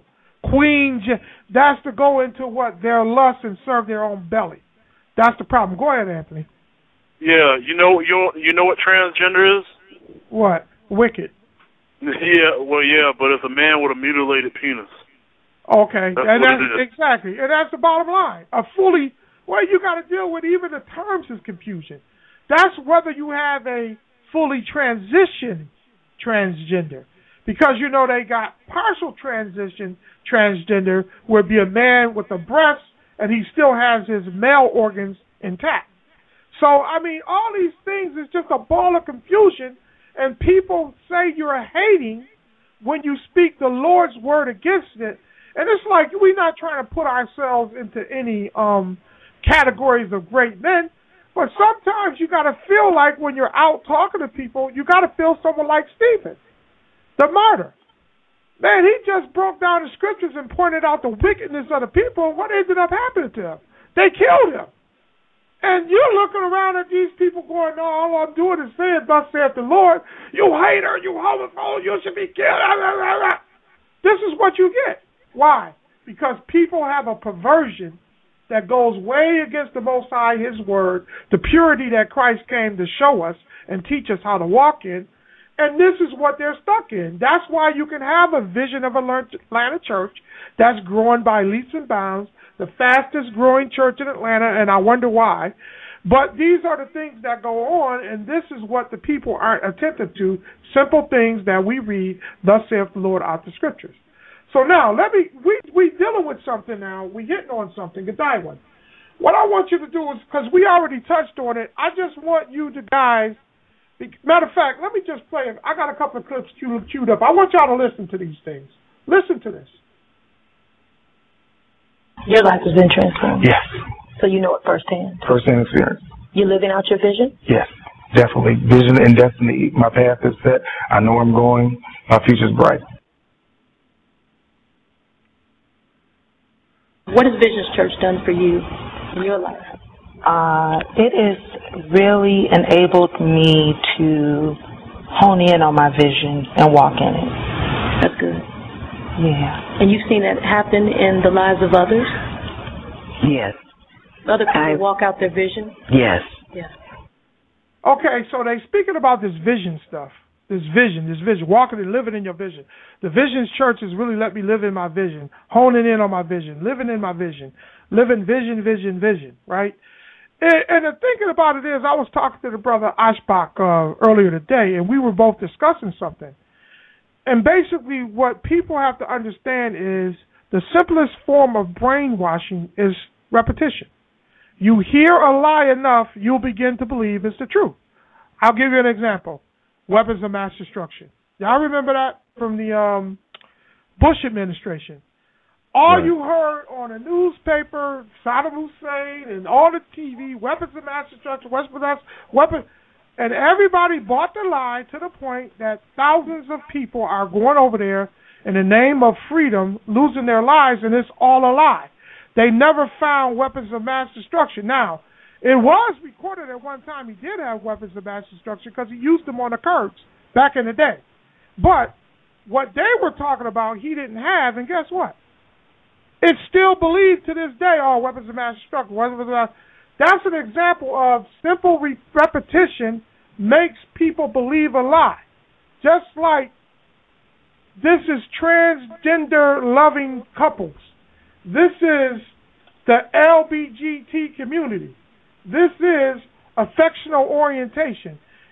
That's to go into what? Their lust and serve their own belly. That's the problem. Go ahead, Anthony. Yeah, you know what transgender is? What? Wicked. Yeah, well, yeah, but it's a man with a mutilated penis. Okay, that's exactly, and that's the bottom line. You got to deal with even the terms is confusion. That's whether you have a fully transitioned transgender, because they got partial transgender, would be a man with a breast and he still has his male organs intact. So I mean, all these things is just a ball of confusion. And people say you're hating when you speak the Lord's word against it. And it's like we're not trying to put ourselves into any categories of great men, but sometimes you got to feel like when you're out talking to people, you got to feel someone like Stephen, the martyr. Man, he just broke down the scriptures and pointed out the wickedness of the people. What ended up happening to him? They killed him. And you're looking around at these people going, no, all I'm doing is saying, thus saith the Lord, you hater, you homophobe, you should be killed. This is what you get. Why? Because people have a perversion that goes way against the Most High, His Word, the purity that Christ came to show us and teach us how to walk in. And this is what they're stuck in. That's why you can have a vision of Atlanta church that's growing by leaps and bounds, the fastest growing church in Atlanta, and I wonder why. But these are the things that go on, and this is what the people aren't attentive to, simple things that we read, thus saith the Lord, out the scriptures. So now, we dealing with something now, we hitting on something, Godiwin. What I want you to do is, because we already touched on it, I just want you to guys, matter of fact, let me just play it. I got a couple of clips queued up. I want y'all to listen to these things. Listen to this. Your life has been transformed. Yes. So you know it firsthand. Firsthand experience. You living out your vision? Yes, definitely. Vision and destiny. My path is set. I know where I'm going. My future's bright. What has Visions Church done for you in your life? It has really enabled me to hone in on my vision and walk in it. That's good. Yeah. And you've seen that happen in the lives of others? Yes. Other people walk out their vision? Yes. Yeah. Okay, so they speaking about this vision stuff. This vision, walking and living in your vision. The Visions Church has really let me live in my vision, honing in on my vision, living in my vision, living vision, right? And the thinking about it is, I was talking to the brother Ashbach earlier today, and we were both discussing something. And basically what people have to understand is the simplest form of brainwashing is repetition. You hear a lie enough, you'll begin to believe it's the truth. I'll give you an example. Weapons of mass destruction. Y'all remember that from the Bush administration? All you heard on the newspaper, Saddam Hussein, and all the TV, weapons of mass destruction, weapons, and everybody bought the lie to the point that thousands of people are going over there in the name of freedom, losing their lives, and it's all a lie. They never found weapons of mass destruction. Now, it was recorded at one time he did have weapons of mass destruction because he used them on the Kurds back in the day. But what they were talking about he didn't have, and guess what? It's still believed to this day, weapons of mass destruction. That's an example of simple repetition makes people believe a lie. Just like this is transgender-loving couples. This is the LGBT community. This is affectional orientation.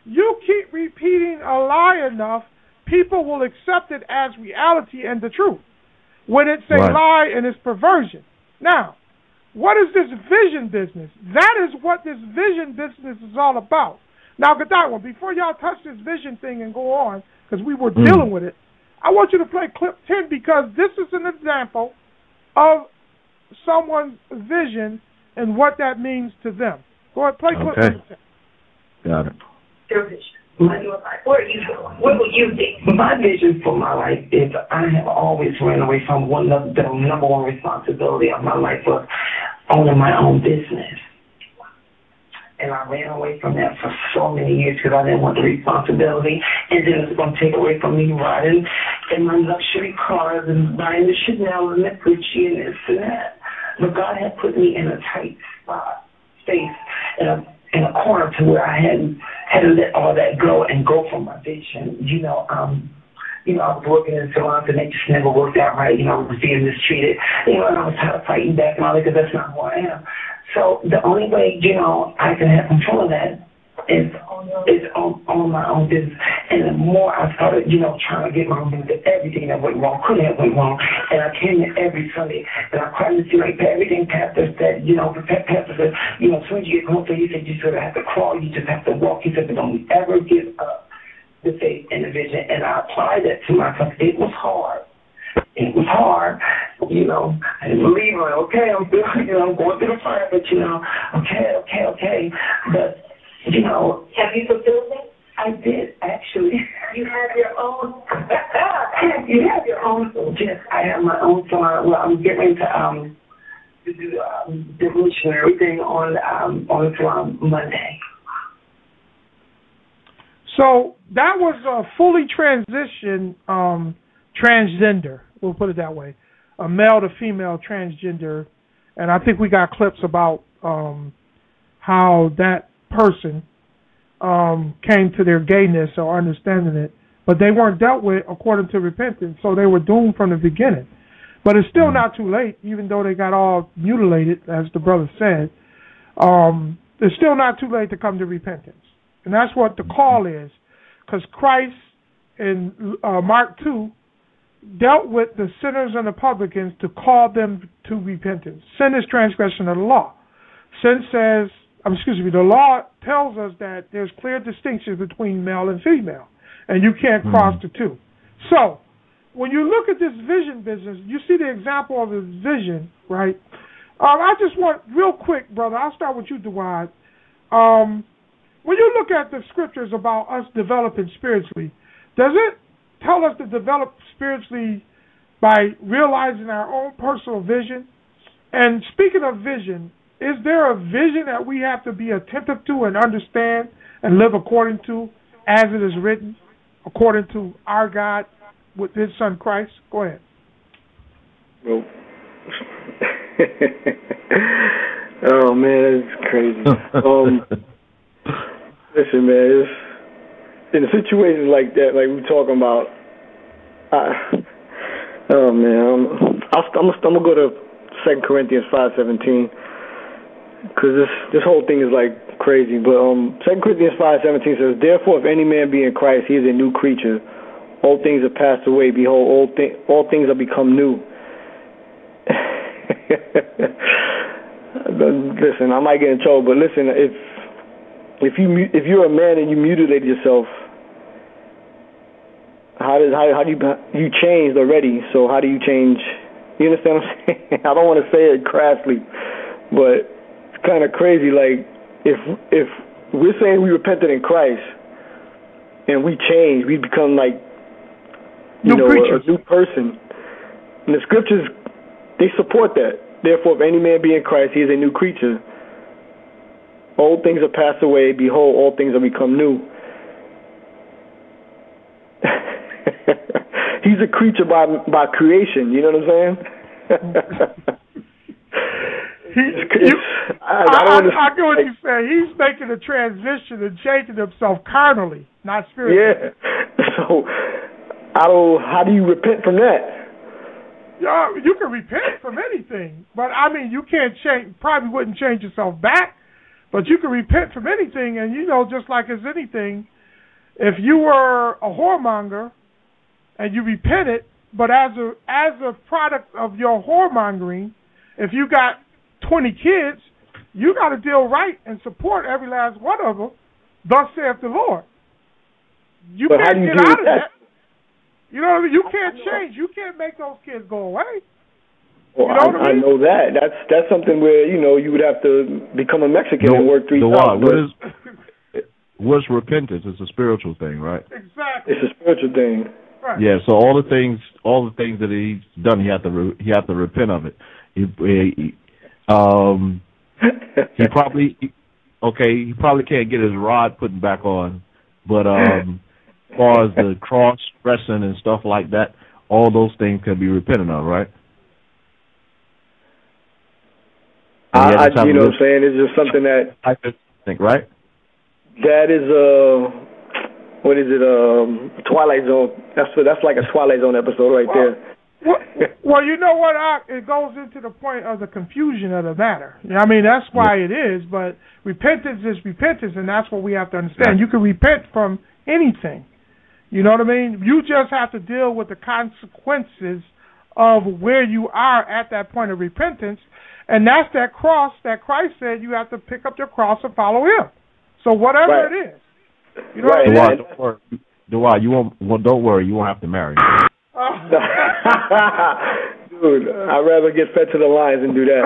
You keep repeating a lie enough, people will accept it as reality and the truth. When it's a lie and it's perversion. Now, what is this vision business? That is what this vision business is all about. Now, Godiwa, before y'all touch this vision thing and go on, because we were dealing with it, I want you to play clip 10 because this is an example of someone's vision and what that means to them. Go ahead, play clip 10. Got it. Your vision. Where are you going? What will you do? My vision for my life is I have always ran away from the number one responsibility of my life was owning my own business. And I ran away from that for so many years because I didn't want the responsibility. And then it was going to take away from me riding in my luxury cars and buying the Chanel and the Gucci and this and that. But God had put me in a tight space, in a corner to where I had to let all that go and go for my vision. I was working in salons and it just never worked out right. I was being mistreated. And I was fighting back and all that because that's not who I am. So the only way, I can have control of that is on my own business. And the more I started, trying to get my own business, everything that went wrong couldn't have went wrong. And I came in every Sunday and I cried to see like everything Pastor said, Pastor said, as soon as you get home, he said you sort of have to crawl, you just have to walk. He said, but don't ever give up the faith and the vision. And I applied that to myself. It was hard. It was hard, I didn't believe it. Okay, I'm still, I'm going through the fire, but okay. But, have you fulfilled it? I did, actually. You have your own. You have your own. Yes, I have my own salon. Well, I'm getting ready to do demolition and everything on the salon Monday. So that was a fully transitioned transgender, we'll put it that way, a male to female transgender, and I think we got clips about how that person came to their gayness or understanding it, but they weren't dealt with according to repentance, so they were doomed from the beginning. But it's still not too late, even though they got all mutilated, as the brother said. It's still not too late to come to repentance, and that's what the call is, because Christ in Mark 2 dealt with the sinners and the publicans to call them to repentance. Sin is transgression of the law. The law tells us that there's clear distinctions between male and female, and you can't cross the two. So, when you look at this vision business, you see the example of his vision, right? I just want, real quick, brother, I'll start with you, Dawad. When you look at the scriptures about us developing spiritually, does it tell us to develop spiritually by realizing our own personal vision? And speaking of vision, is there a vision that we have to be attentive to and understand and live according to as it is written, according to our God with his son Christ? Go ahead. Well, oh, man, it's crazy. Listen, man, in situations like that, like we're talking about, I'm gonna go to 2 Corinthians 5:17 because this whole thing is like crazy. But 2 Corinthians 5:17 says, "Therefore, if any man be in Christ, he is a new creature. All things are passed away. Behold, all things are become new." Listen, I might get in trouble, but listen, if you're a man and you mutilate yourself, how do you changed already? So how do you change? You understand what I'm saying? I don't want to say it crassly, but it's kind of crazy. Like if we're saying we repented in Christ and we change, we become like a new person. And the scriptures, they support that. Therefore, if any man be in Christ, he is a new creature. Old things are passed away. Behold, all things are become new. He's a creature by creation. You know what I'm saying? I get what you say. He's making a transition and changing himself carnally, not spiritually. Yeah. So, how do you repent from that? You can repent from anything, but I mean, you can't change. Probably wouldn't change yourself back, But you can repent from anything, and just like as anything, if you were a whoremonger and you repented, but as a product of your whoremongering, if you got 20 kids, you got to deal right and support every last one of them. Thus saith the Lord. You can't get out of that. You know what I mean? You can't change. You can't make those kids go away. Well, I know that. That's something where you would have to become a Mexican and work 3 times. What's repentance? It's a spiritual thing, right? Exactly. It's a spiritual thing. Right. Yeah. So all the things that he's done, he had to repent of it. He probably can't get his rod put back on, but as far as the cross dressing and stuff like that, all those things can be repented of, right? You know what I'm saying? It's just something that I think, right? That is what is it? Twilight Zone. That's like a Twilight Zone episode right there. Well, you know what? It goes into the point of the confusion of the matter. I mean, that's why it is. But repentance is repentance, and that's what we have to understand. You can repent from anything. You know what I mean? You just have to deal with the consequences of where you are at that point of repentance. And that's that cross that Christ said you have to pick up your cross and follow him. So whatever it is. You know what I mean? Don't worry, you won't have to marry. Dude, I'd rather get fed to the lions than do that.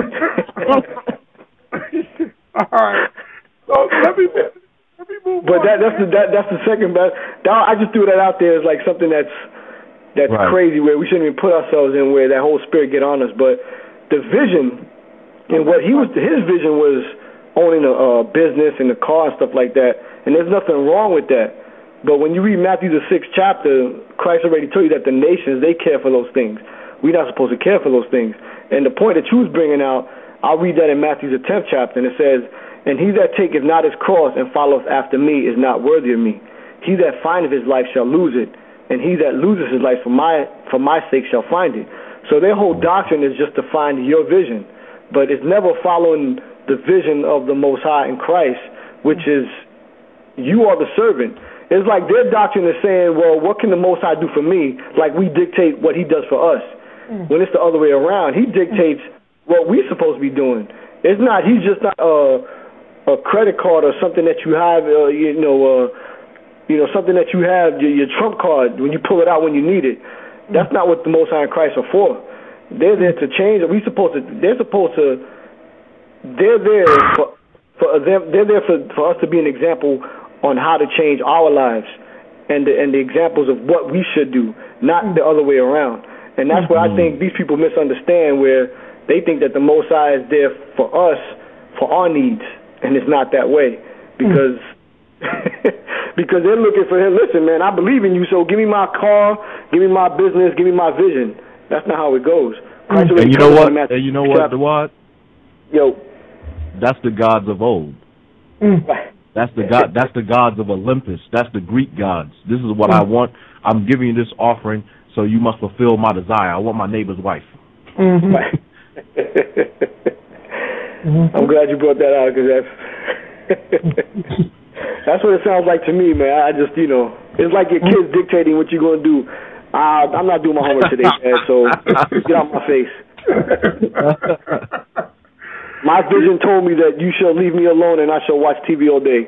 All right. So let me move but on. That's the second best. I just threw that out there as like something that's right. Crazy, where we shouldn't even put ourselves in, where that whole spirit get on us. But the vision and his vision was owning a business and a car and stuff like that. And there's nothing wrong with that. But when you read Matthew the 6th chapter, Christ already told you that the nations, they care for those things. We're not supposed to care for those things. And the point that you was bringing out, I'll read that in Matthew the 10th chapter, and it says, "And he that taketh not his cross and followeth after me is not worthy of me. He that findeth his life shall lose it, and he that loses his life for my sake shall find it." So their whole doctrine is just to find your vision. But it's never following the vision of the Most High in Christ, which is you are the servant. It's like their doctrine is saying, well, what can the Most High do for me? Like we dictate what he does for us. When it's the other way around, he dictates what we're supposed to be doing. It's not, he's just not a credit card or something that you have, something that you have, your trump card, when you pull it out when you need it. That's not what the Most High and Christ are for. They're there to change. They're there for us to be an example on how to change our lives and the examples of what we should do, not the other way around. And that's what I think these people misunderstand, where they think that the Most High is there for us, for our needs, and it's not that way. Because because they're looking for him. Listen, man, I believe in you, so give me my car, give me my business, give me my vision. That's not how it goes. And you know what? Dawad? Yo. That's the gods of old. That's the gods of Olympus. That's the Greek gods. This is what I want. I'm giving you this offering, so you must fulfill my desire. I want my neighbor's wife. I'm glad you brought that out, because that's what it sounds like to me, man. I just, it's like your kids dictating what you're going to do. I'm not doing my homework today, man, so get out my face. My vision told me that you shall leave me alone and I shall watch TV all day.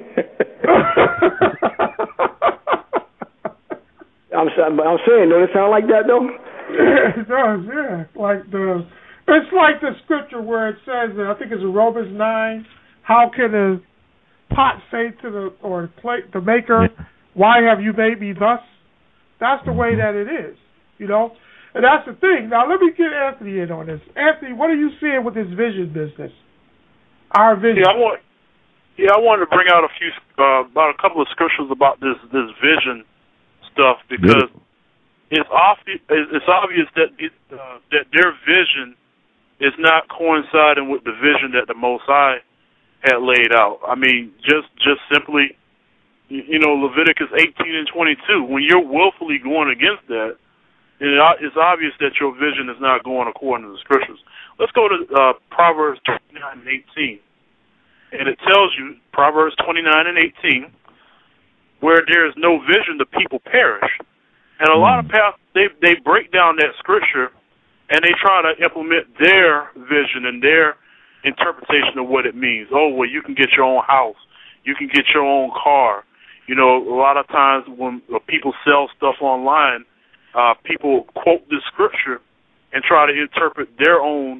I'm saying, don't it sound like that, though? Yeah, it does, yeah. It's like the scripture where it says, I think it's in Romans 9, how can a pot say to the maker, why have you made me thus? That's the way that it is, And that's the thing. Now, let me get Anthony in on this. Anthony, what are you seeing with this vision business? Our vision. I wanted to bring out about a couple of scriptures about this vision stuff, because it's obvious that that their vision is not coinciding with the vision that the Most High had laid out. I mean, just simply, Leviticus 18 and 22. When you're willfully going against that, it's obvious that your vision is not going according to the scriptures. Let's go to Proverbs 29 and 18. And it tells you, Proverbs 29 and 18, where there is no vision, the people perish. And a lot of pastors, they break down that scripture and they try to implement their vision and their interpretation of what it means. Oh, well, you can get your own house. You can get your own car. You know, a lot of times when people sell stuff online, people quote this scripture and try to interpret their own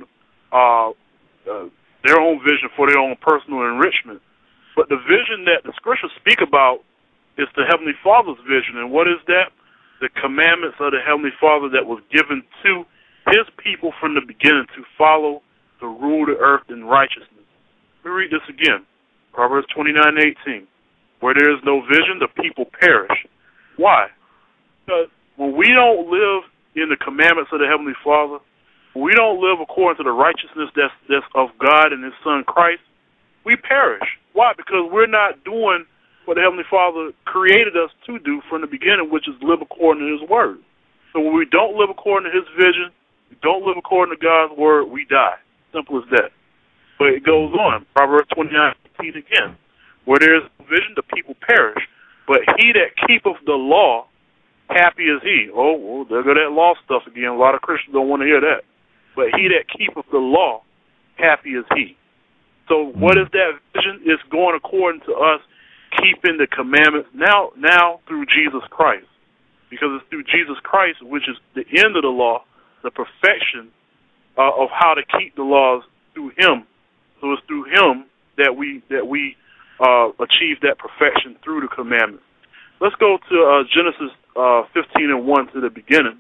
vision for their own personal enrichment. But the vision that the scriptures speak about is the Heavenly Father's vision. And what is that? The commandments of the Heavenly Father that was given to His people from the beginning to follow, to rule the earth in righteousness. Let me read this again. Proverbs 29:18. Where there is no vision, the people perish. Why? Because when we don't live in the commandments of the Heavenly Father, when we don't live according to the righteousness that's of God and His Son Christ, we perish. Why? Because we're not doing what the Heavenly Father created us to do from the beginning, which is live according to His Word. So when we don't live according to His vision, we don't live according to God's Word, we die. Simple as that. But it goes on. Proverbs 29:18 again. Where there is vision, the people perish. But he that keepeth the law, happy is he. Oh, well, there go that law stuff again. A lot of Christians don't want to hear that. But he that keepeth the law, happy is he. So what is that vision? It's going according to us keeping the commandments now through Jesus Christ. Because it's through Jesus Christ, which is the end of the law, the perfection of how to keep the laws through Him. So it's through Him that we achieve that perfection through the commandments. Let's go to Genesis 15:1 to the beginning.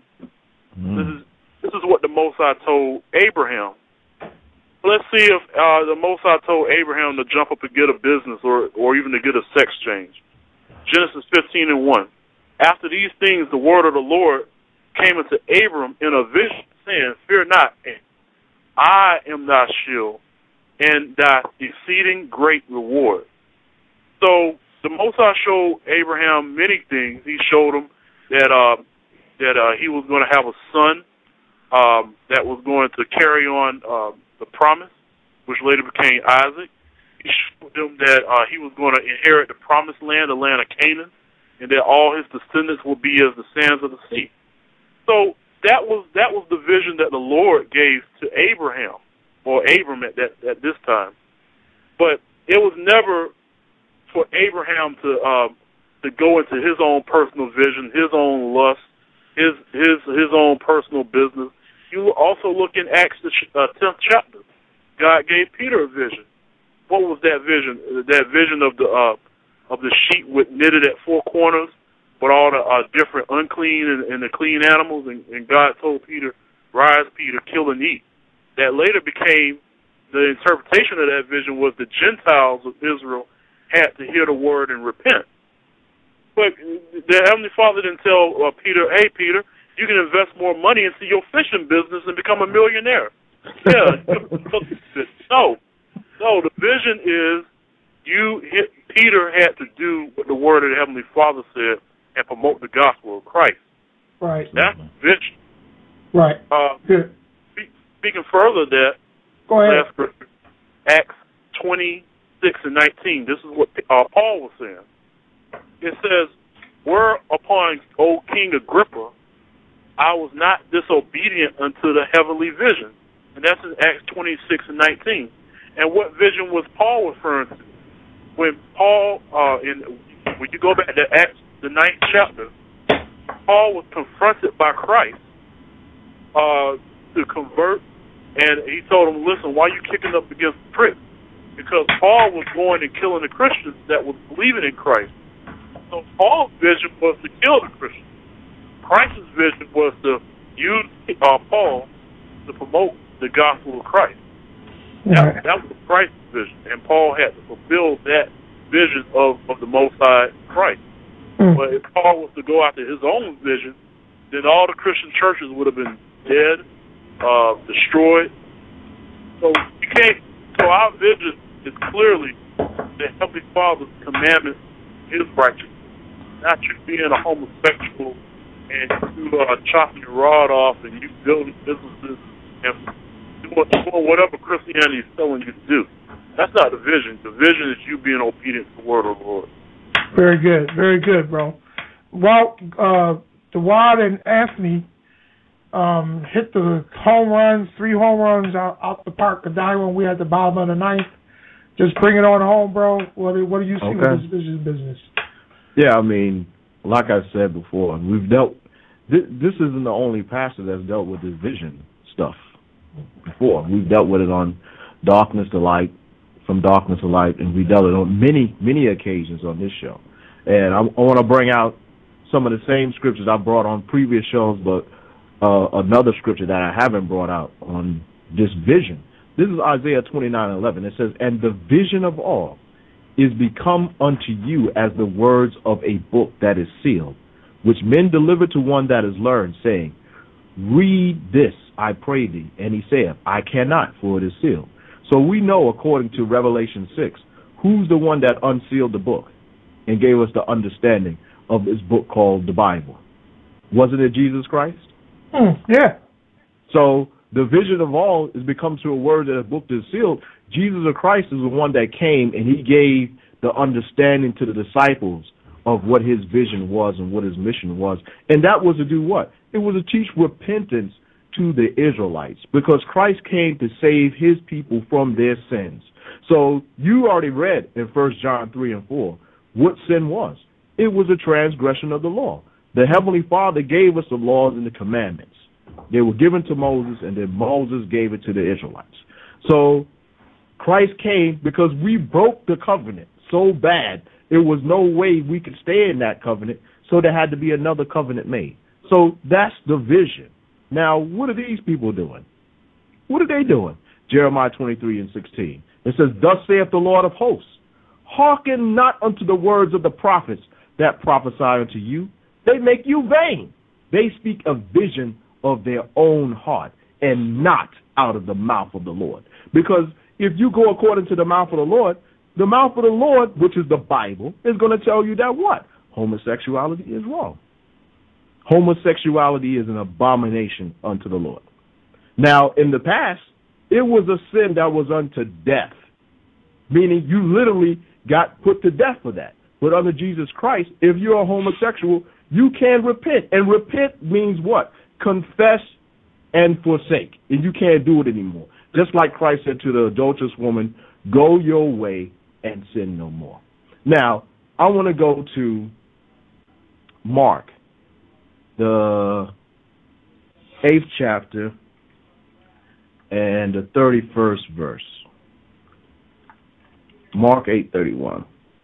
This is what the Most High told Abraham. Let's see if the Most High told Abraham to jump up and get a business or even to get a sex change. Genesis 15:1. After these things, the word of the Lord came unto Abram in a vision, saying, Fear not, I am thy shield and thy exceeding great reward. So the Most High showed Abraham many things. He showed him that he was going to have a son that was going to carry on the promise, which later became Isaac. He showed him that he was going to inherit the promised land, the land of Canaan, and that all his descendants will be as the sands of the sea. So that was the vision that the Lord gave to Abraham, or Abram at this time. But it was never for Abraham to go into his own personal vision, his own lust, his own personal business. You also look in Acts the 10th chapter. God gave Peter a vision. What was that vision? That vision of the sheep with knitted at four corners, with all the different unclean and the clean animals. And God told Peter, "Rise, Peter, kill and eat." That later became the interpretation of that vision was the Gentiles of Israel had to hear the word and repent. But the Heavenly Father didn't tell Peter, "Hey, Peter, you can invest more money into your fishing business and become a millionaire." Yeah, no. The vision is Peter had to do what the word of the Heavenly Father said and promote the gospel of Christ. Right. That's vision. Right. Good. Speaking further of that, go ahead. Acts 26:19. This is what Paul was saying. It says, "Whereupon, O King Agrippa, I was not disobedient unto the heavenly vision." And that's in Acts 26:19. And what vision was Paul referring to? When Paul, when you go back to Acts, the 9th chapter, Paul was confronted by Christ to convert, and he told him, "Listen, why are you kicking up against the pricks?" Because Paul was going and killing the Christians that was believing in Christ. So Paul's vision was to kill the Christians. Christ's vision was to use Paul to promote the gospel of Christ. That was Christ's vision, and Paul had to fulfill that vision of the Most High Christ. But if Paul was to go after his own vision, then all the Christian churches would have been dead, destroyed. So you can't. So our vision is clearly the Heavenly Father's commandment is righteous. Not you being a homosexual and you chopping your rod off and you building businesses and doing whatever Christianity is telling you to do. That's not the vision. The vision is you being obedient to the word of the Lord. Very good, bro. Well, DeWad and Anthony hit the home runs, 3 home runs out the park. Kadai when we had the bottom of the 9th. Just bring it on home, bro. What do you see with this vision business? Yeah, I mean, like I said before, we've dealt. This isn't the only pastor that's dealt with this vision stuff before. We've dealt with it on Darkness to Light, From Darkness to Light, and we dealt with it on many occasions on this show. And I want to bring out some of the same scriptures I brought on previous shows, but another scripture that I haven't brought out on this vision. This is Isaiah 29:11. It says, "And the vision of all is become unto you as the words of a book that is sealed, which men deliver to one that is learned, saying, Read this, I pray thee. And he saith, I cannot, for it is sealed." So we know, according to Revelation 6, who's the one that unsealed the book and gave us the understanding of this book called the Bible. Wasn't it Jesus Christ? Yeah. So the vision of all is become to a word that a book is sealed. Jesus Christ is the one that came and he gave the understanding to the disciples of what his vision was and what his mission was. And that was to do what? It was to teach repentance to the Israelites, because Christ came to save his people from their sins. So you already read in 1 John 3 and 4 what sin was. It was a transgression of the law. The Heavenly Father gave us the laws and the commandments. They were given to Moses, and then Moses gave it to the Israelites. So Christ came because we broke the covenant so bad, there was no way we could stay in that covenant, so there had to be another covenant made. So that's the vision. Now, what are these people doing? What are they doing? Jeremiah 23 and 16. It says, "Thus saith the Lord of hosts, hearken not unto the words of the prophets that prophesy unto you. They make you vain. They speak a vision of their own heart, and not out of the mouth of the Lord." Because if you go according to the mouth of the Lord, which is the Bible, is going to tell you that what? Homosexuality is wrong. Homosexuality is an abomination unto the Lord. Now, in the past, it was a sin that was unto death, meaning you literally got put to death for that. But under Jesus Christ, if you're a homosexual, you can repent. And repent means what? Confess and forsake. And you can't do it anymore. Just like Christ said to the adulterous woman, go your way and sin no more. Now, I want to go to Mark, the 8th chapter and the 31st verse. Mark 8:31.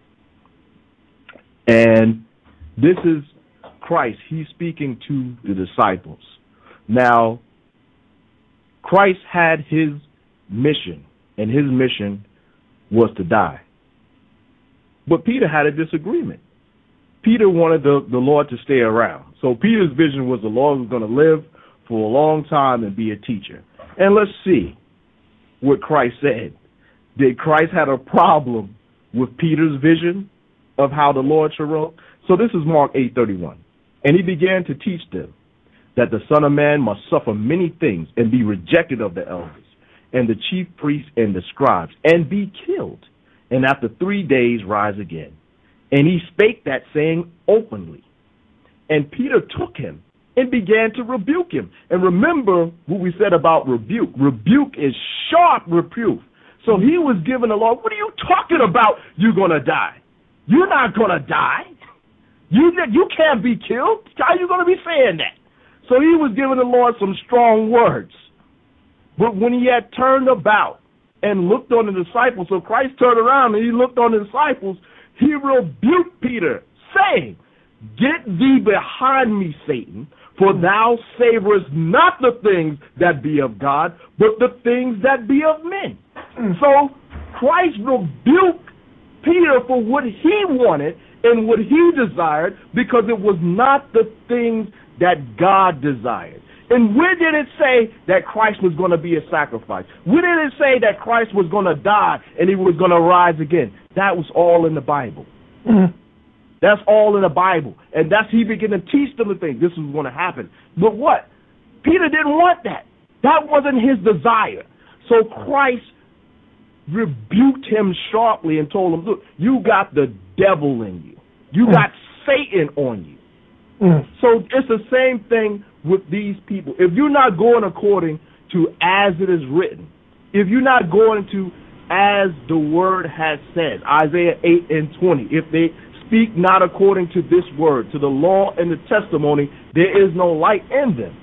And this is Christ. He's speaking to the disciples. Now, Christ had his mission, and his mission was to die. But Peter had a disagreement. Peter wanted the Lord to stay around. So Peter's vision was the Lord was going to live for a long time and be a teacher. And let's see what Christ said. Did Christ have a problem with Peter's vision of how the Lord should rule? So this is Mark 8:31. "And he began to teach them that the Son of Man must suffer many things and be rejected of the elders and the chief priests and the scribes and be killed, and after 3 days rise again. And he spake that saying openly. And Peter took him and began to rebuke him." And remember what we said about rebuke. Rebuke is sharp reproof. So he was giving the Lord, what are you talking about? You're going to die. You're not going to die. You can't be killed. How are you going to be saying that? So he was giving the Lord some strong words. But when he had turned about and looked on the disciples, so Christ turned around and he looked on the disciples, he rebuked Peter, saying, "Get thee behind me, Satan, for thou savorest not the things that be of God, but the things that be of men." So Christ rebuked Peter for what he wanted and what he desired, because it was not the things that God desired. And where did it say that Christ was going to be a sacrifice? Where did it say that Christ was going to die and he was going to rise again? That was all in the Bible. That's all in the Bible. And he began to teach them the thing. This was going to happen. But what? Peter didn't want that. That wasn't his desire. So Christ rebuked him sharply and told him, look, you got the devil in you. You got Satan on you. So it's the same thing with these people. If you're not going according to as it is written, if you're not going to as the word has said, Isaiah 8:20, if they speak not according to this word, to the law and the testimony, there is no light in them,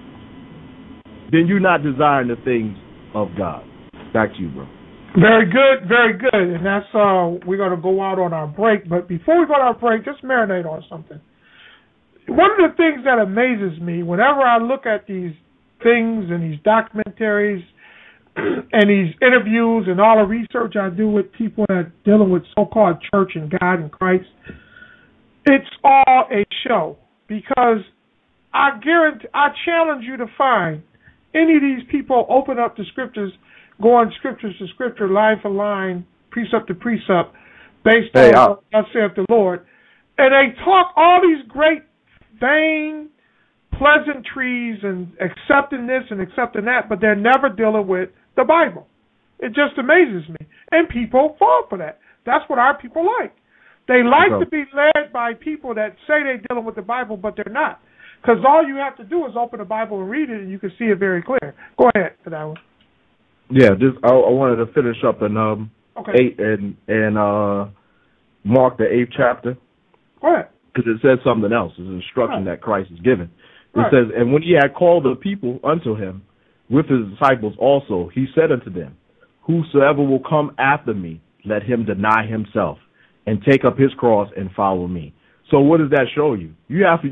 then you're not desiring the things of God. Back to you, bro. Very good, very good. And that's we're going to go out on our break. But before we go on our break, just marinate on something. One of the things that amazes me whenever I look at these things and these documentaries and these interviews and all the research I do with people that are dealing with so-called church and God and Christ, it's all a show. Because I challenge you to find any of these people open up the scriptures, go on scriptures to scripture, line for line, precept to precept, based on what thus saith the Lord. And they talk all these great, vain pleasantries and accepting this and accepting that, but they're never dealing with the Bible. It just amazes me. And people fall for that. That's what our people like. They like to be led by people that say they're dealing with the Bible, but they're not. Because all you have to do is open the Bible and read it, and you can see it very clear. Go ahead for that one. Yeah, I wanted to finish up in 8 and Mark the 8th chapter. Go ahead. Because it says something else. It's an instruction that Christ is given. It says, and when he had called the people unto him with his disciples also, he said unto them, whosoever will come after me, let him deny himself and take up his cross and follow me. So what does that show you? You have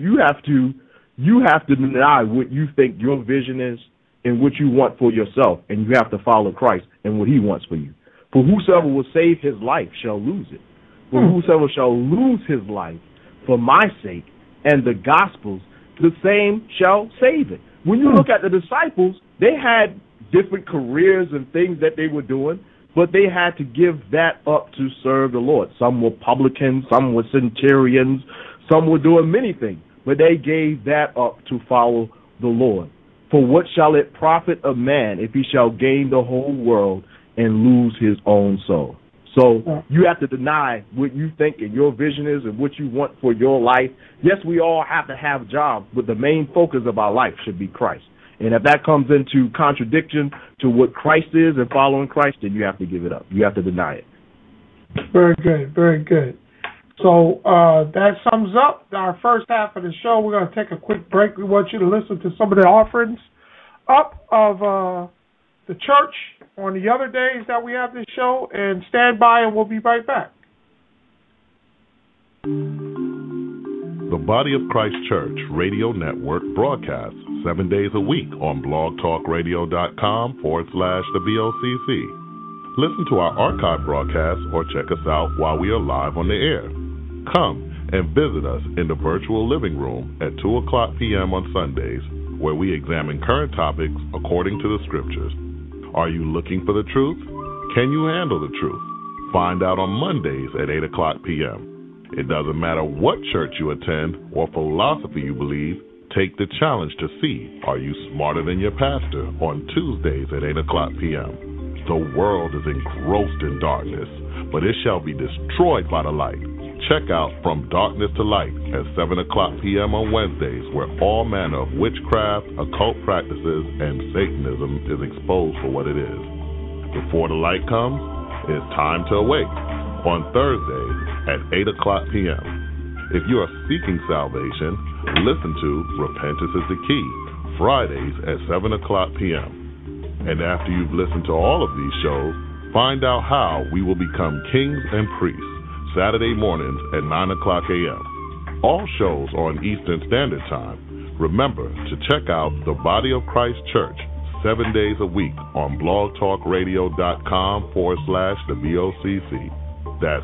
to deny what you think your vision is and what you want for yourself, and you have to follow Christ and what he wants for you. For whosoever will save his life shall lose it. For whosoever shall lose his life for my sake and the gospel's, the same shall save it. When you look at the disciples, they had different careers and things that they were doing, but they had to give that up to serve the Lord. Some were publicans, some were centurions, some were doing many things, but they gave that up to follow the Lord. For what shall it profit a man if he shall gain the whole world and lose his own soul? So you have to deny what you think and your vision is and what you want for your life. Yes, we all have to have jobs, but the main focus of our life should be Christ. And if that comes into contradiction to what Christ is and following Christ, then you have to give it up. You have to deny it. Very good, very good. So that sums up our first half of the show. We're going to take a quick break. We want you to listen to some of the offerings up of the church on the other days that we have this show, and stand by and we'll be right back. The Body of Christ Church Radio Network broadcasts 7 days a week on blogtalkradio.com/the BOCC. Listen to our archive broadcasts or check us out while we are live on the air. Come and visit us in the virtual living room at 2 o'clock p.m. on Sundays, where we examine current topics according to the scriptures. Are you looking for the truth? Can you handle the truth? Find out on Mondays at 8 o'clock p.m. It doesn't matter what church you attend or philosophy you believe, take the challenge to see, are you smarter than your pastor, on Tuesdays at 8 o'clock p.m. The world is engrossed in darkness, but it shall be destroyed by the light. Check out From Darkness to Light at 7 o'clock p.m. on Wednesdays, where all manner of witchcraft, occult practices, and Satanism is exposed for what it is. Before the light comes, it's time to awake on Thursdays at 8 o'clock p.m. If you are seeking salvation, listen to Repentance is the Key, Fridays at 7 o'clock p.m. And after you've listened to all of these shows, find out how we will become kings and priests, Saturday mornings at 9 o'clock a.m. All shows are on Eastern Standard Time. Remember to check out the Body of Christ Church 7 days a week on blogtalkradio.com/the BOCC. That's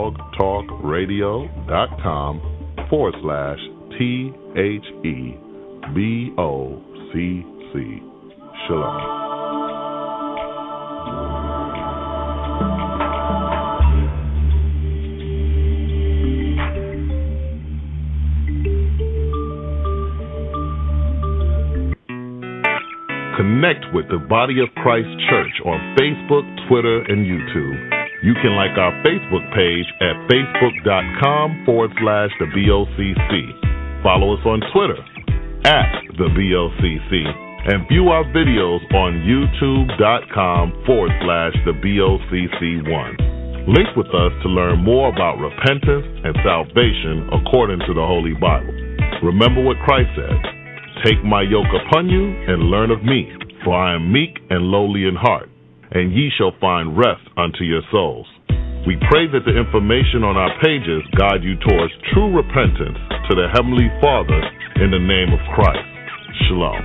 blogtalkradio.com/THEBOCC. Shalom. Connect with the Body of Christ Church on Facebook, Twitter, and YouTube. You can like our Facebook page at facebook.com/the BOCC. Follow us on Twitter @the BOCC and view our videos on youtube.com/the BOCC1. Link with us to learn more about repentance and salvation according to the Holy Bible. Remember what Christ said, "Take my yoke upon you and learn of me, for I am meek and lowly in heart, and ye shall find rest unto your souls." We pray that the information on our pages guide you towards true repentance to the Heavenly Father in the name of Christ. Shalom.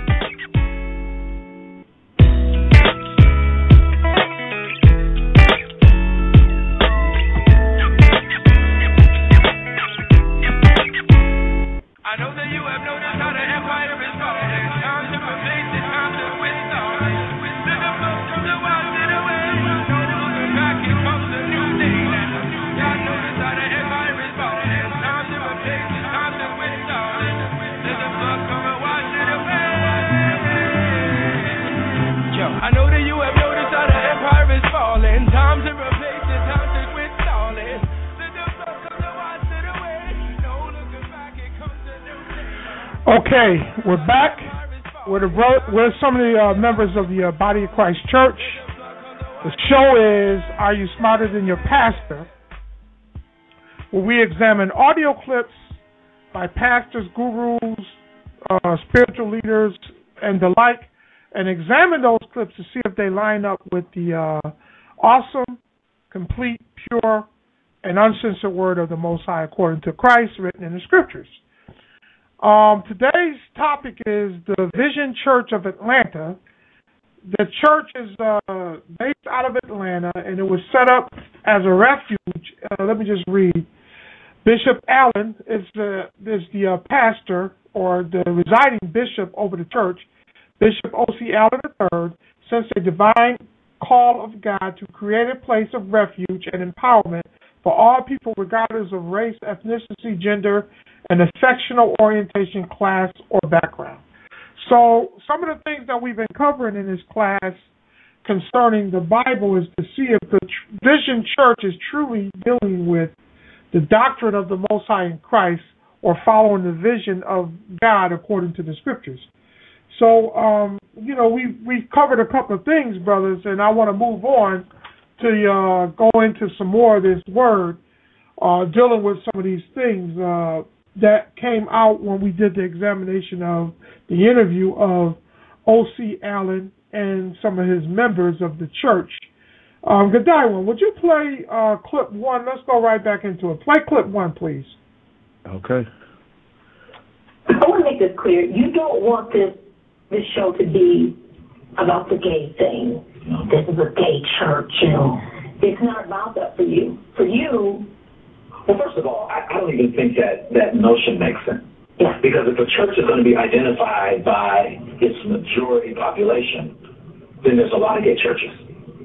Okay, we're back with some of the members of the Body of Christ Church. The show is Are You Smarter Than Your Pastor?, where we examine audio clips by pastors, gurus, spiritual leaders, and the like, and examine those clips to see if they line up with the awesome, complete, pure, and uncensored word of the Most High according to Christ written in the Scriptures. Today's topic is the Vision Church of Atlanta. The church is based out of Atlanta, and it was set up as a refuge. Let me just read. Bishop Allen is the pastor or the residing bishop over the church. Bishop O.C. Allen III sensed a divine call of God to create a place of refuge and empowerment for all people regardless of race, ethnicity, gender, and affectional orientation, class, or background. So some of the things that we've been covering in this class concerning the Bible is to see if the Vision Church is truly dealing with the doctrine of the Most High in Christ or following the vision of God according to the Scriptures. So, we've covered a couple of things, brothers, and I want to move on to go into some more of this word, dealing with some of these things that came out when we did the examination of the interview of O.C. Allen and some of his members of the church. Godiwin, would you play clip 1? Let's go right back into it. Play clip 1, please. Okay. I want to make this clear. You don't want this show to be about the gay thing. This is a gay church. It's not about that for you. For you, well, first of all, I don't even think that notion makes sense. Yeah. Because if a church is going to be identified by its majority population, then there's a lot of gay churches.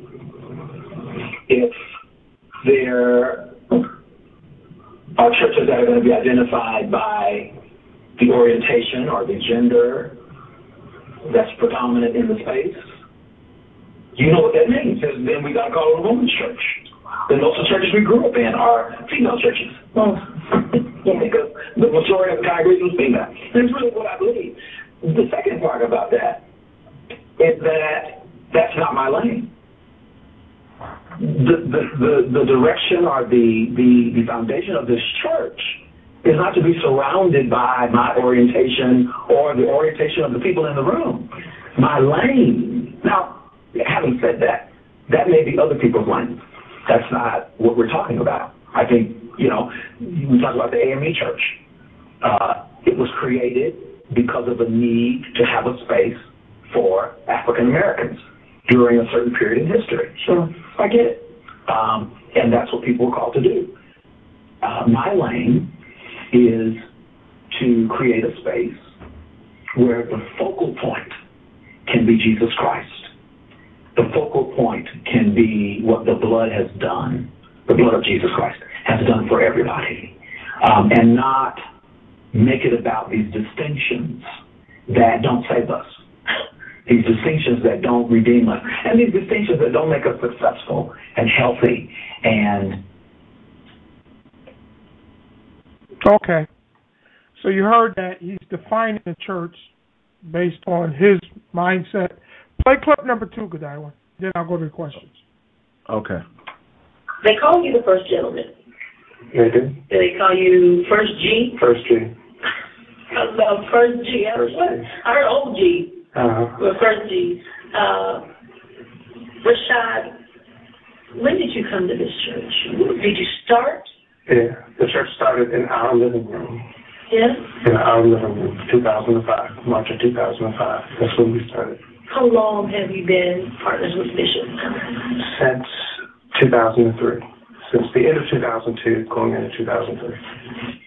If there are churches that are going to be identified by the orientation or the gender that's predominant in the space, you know what that means. Then we got to call it a women's church. Then most of the churches we grew up in are female churches. Because the majority of the congregation is female. That's really what I believe. The second part about that is that that's not my lane. The direction or the foundation of this church is not to be surrounded by my orientation or the orientation of the people in the room. My lane. Now, having said that, that may be other people's lanes. That's not what we're talking about. I think, we talk about the AME church. It was created because of a need to have a space for African Americans during a certain period in history. Sure, I get it. And that's what people were called to do. My lane is to create a space where the focal point can be Jesus Christ. The focal point can be what the blood has done, the blood of Jesus Christ has done for everybody, and not make it about these distinctions that don't save us. these distinctions that don't redeem us, and these distinctions that don't make us successful and healthy. And okay, so you heard that he's defining the church based on his mindset. Play clip number 2, Godiwa. Then I'll go to the questions. Okay. They call you the first gentleman. They do. Do they call you First G? First G. First G. I heard old G. Well, First G. Rashad, when did you come to this church? Did you start? Yeah, the church started in our living room. Yes? In our living room, 2005, March of 2005. That's when we started. How long have you been partners with Bishop? Since 2003. Since the end of 2002, going into 2003.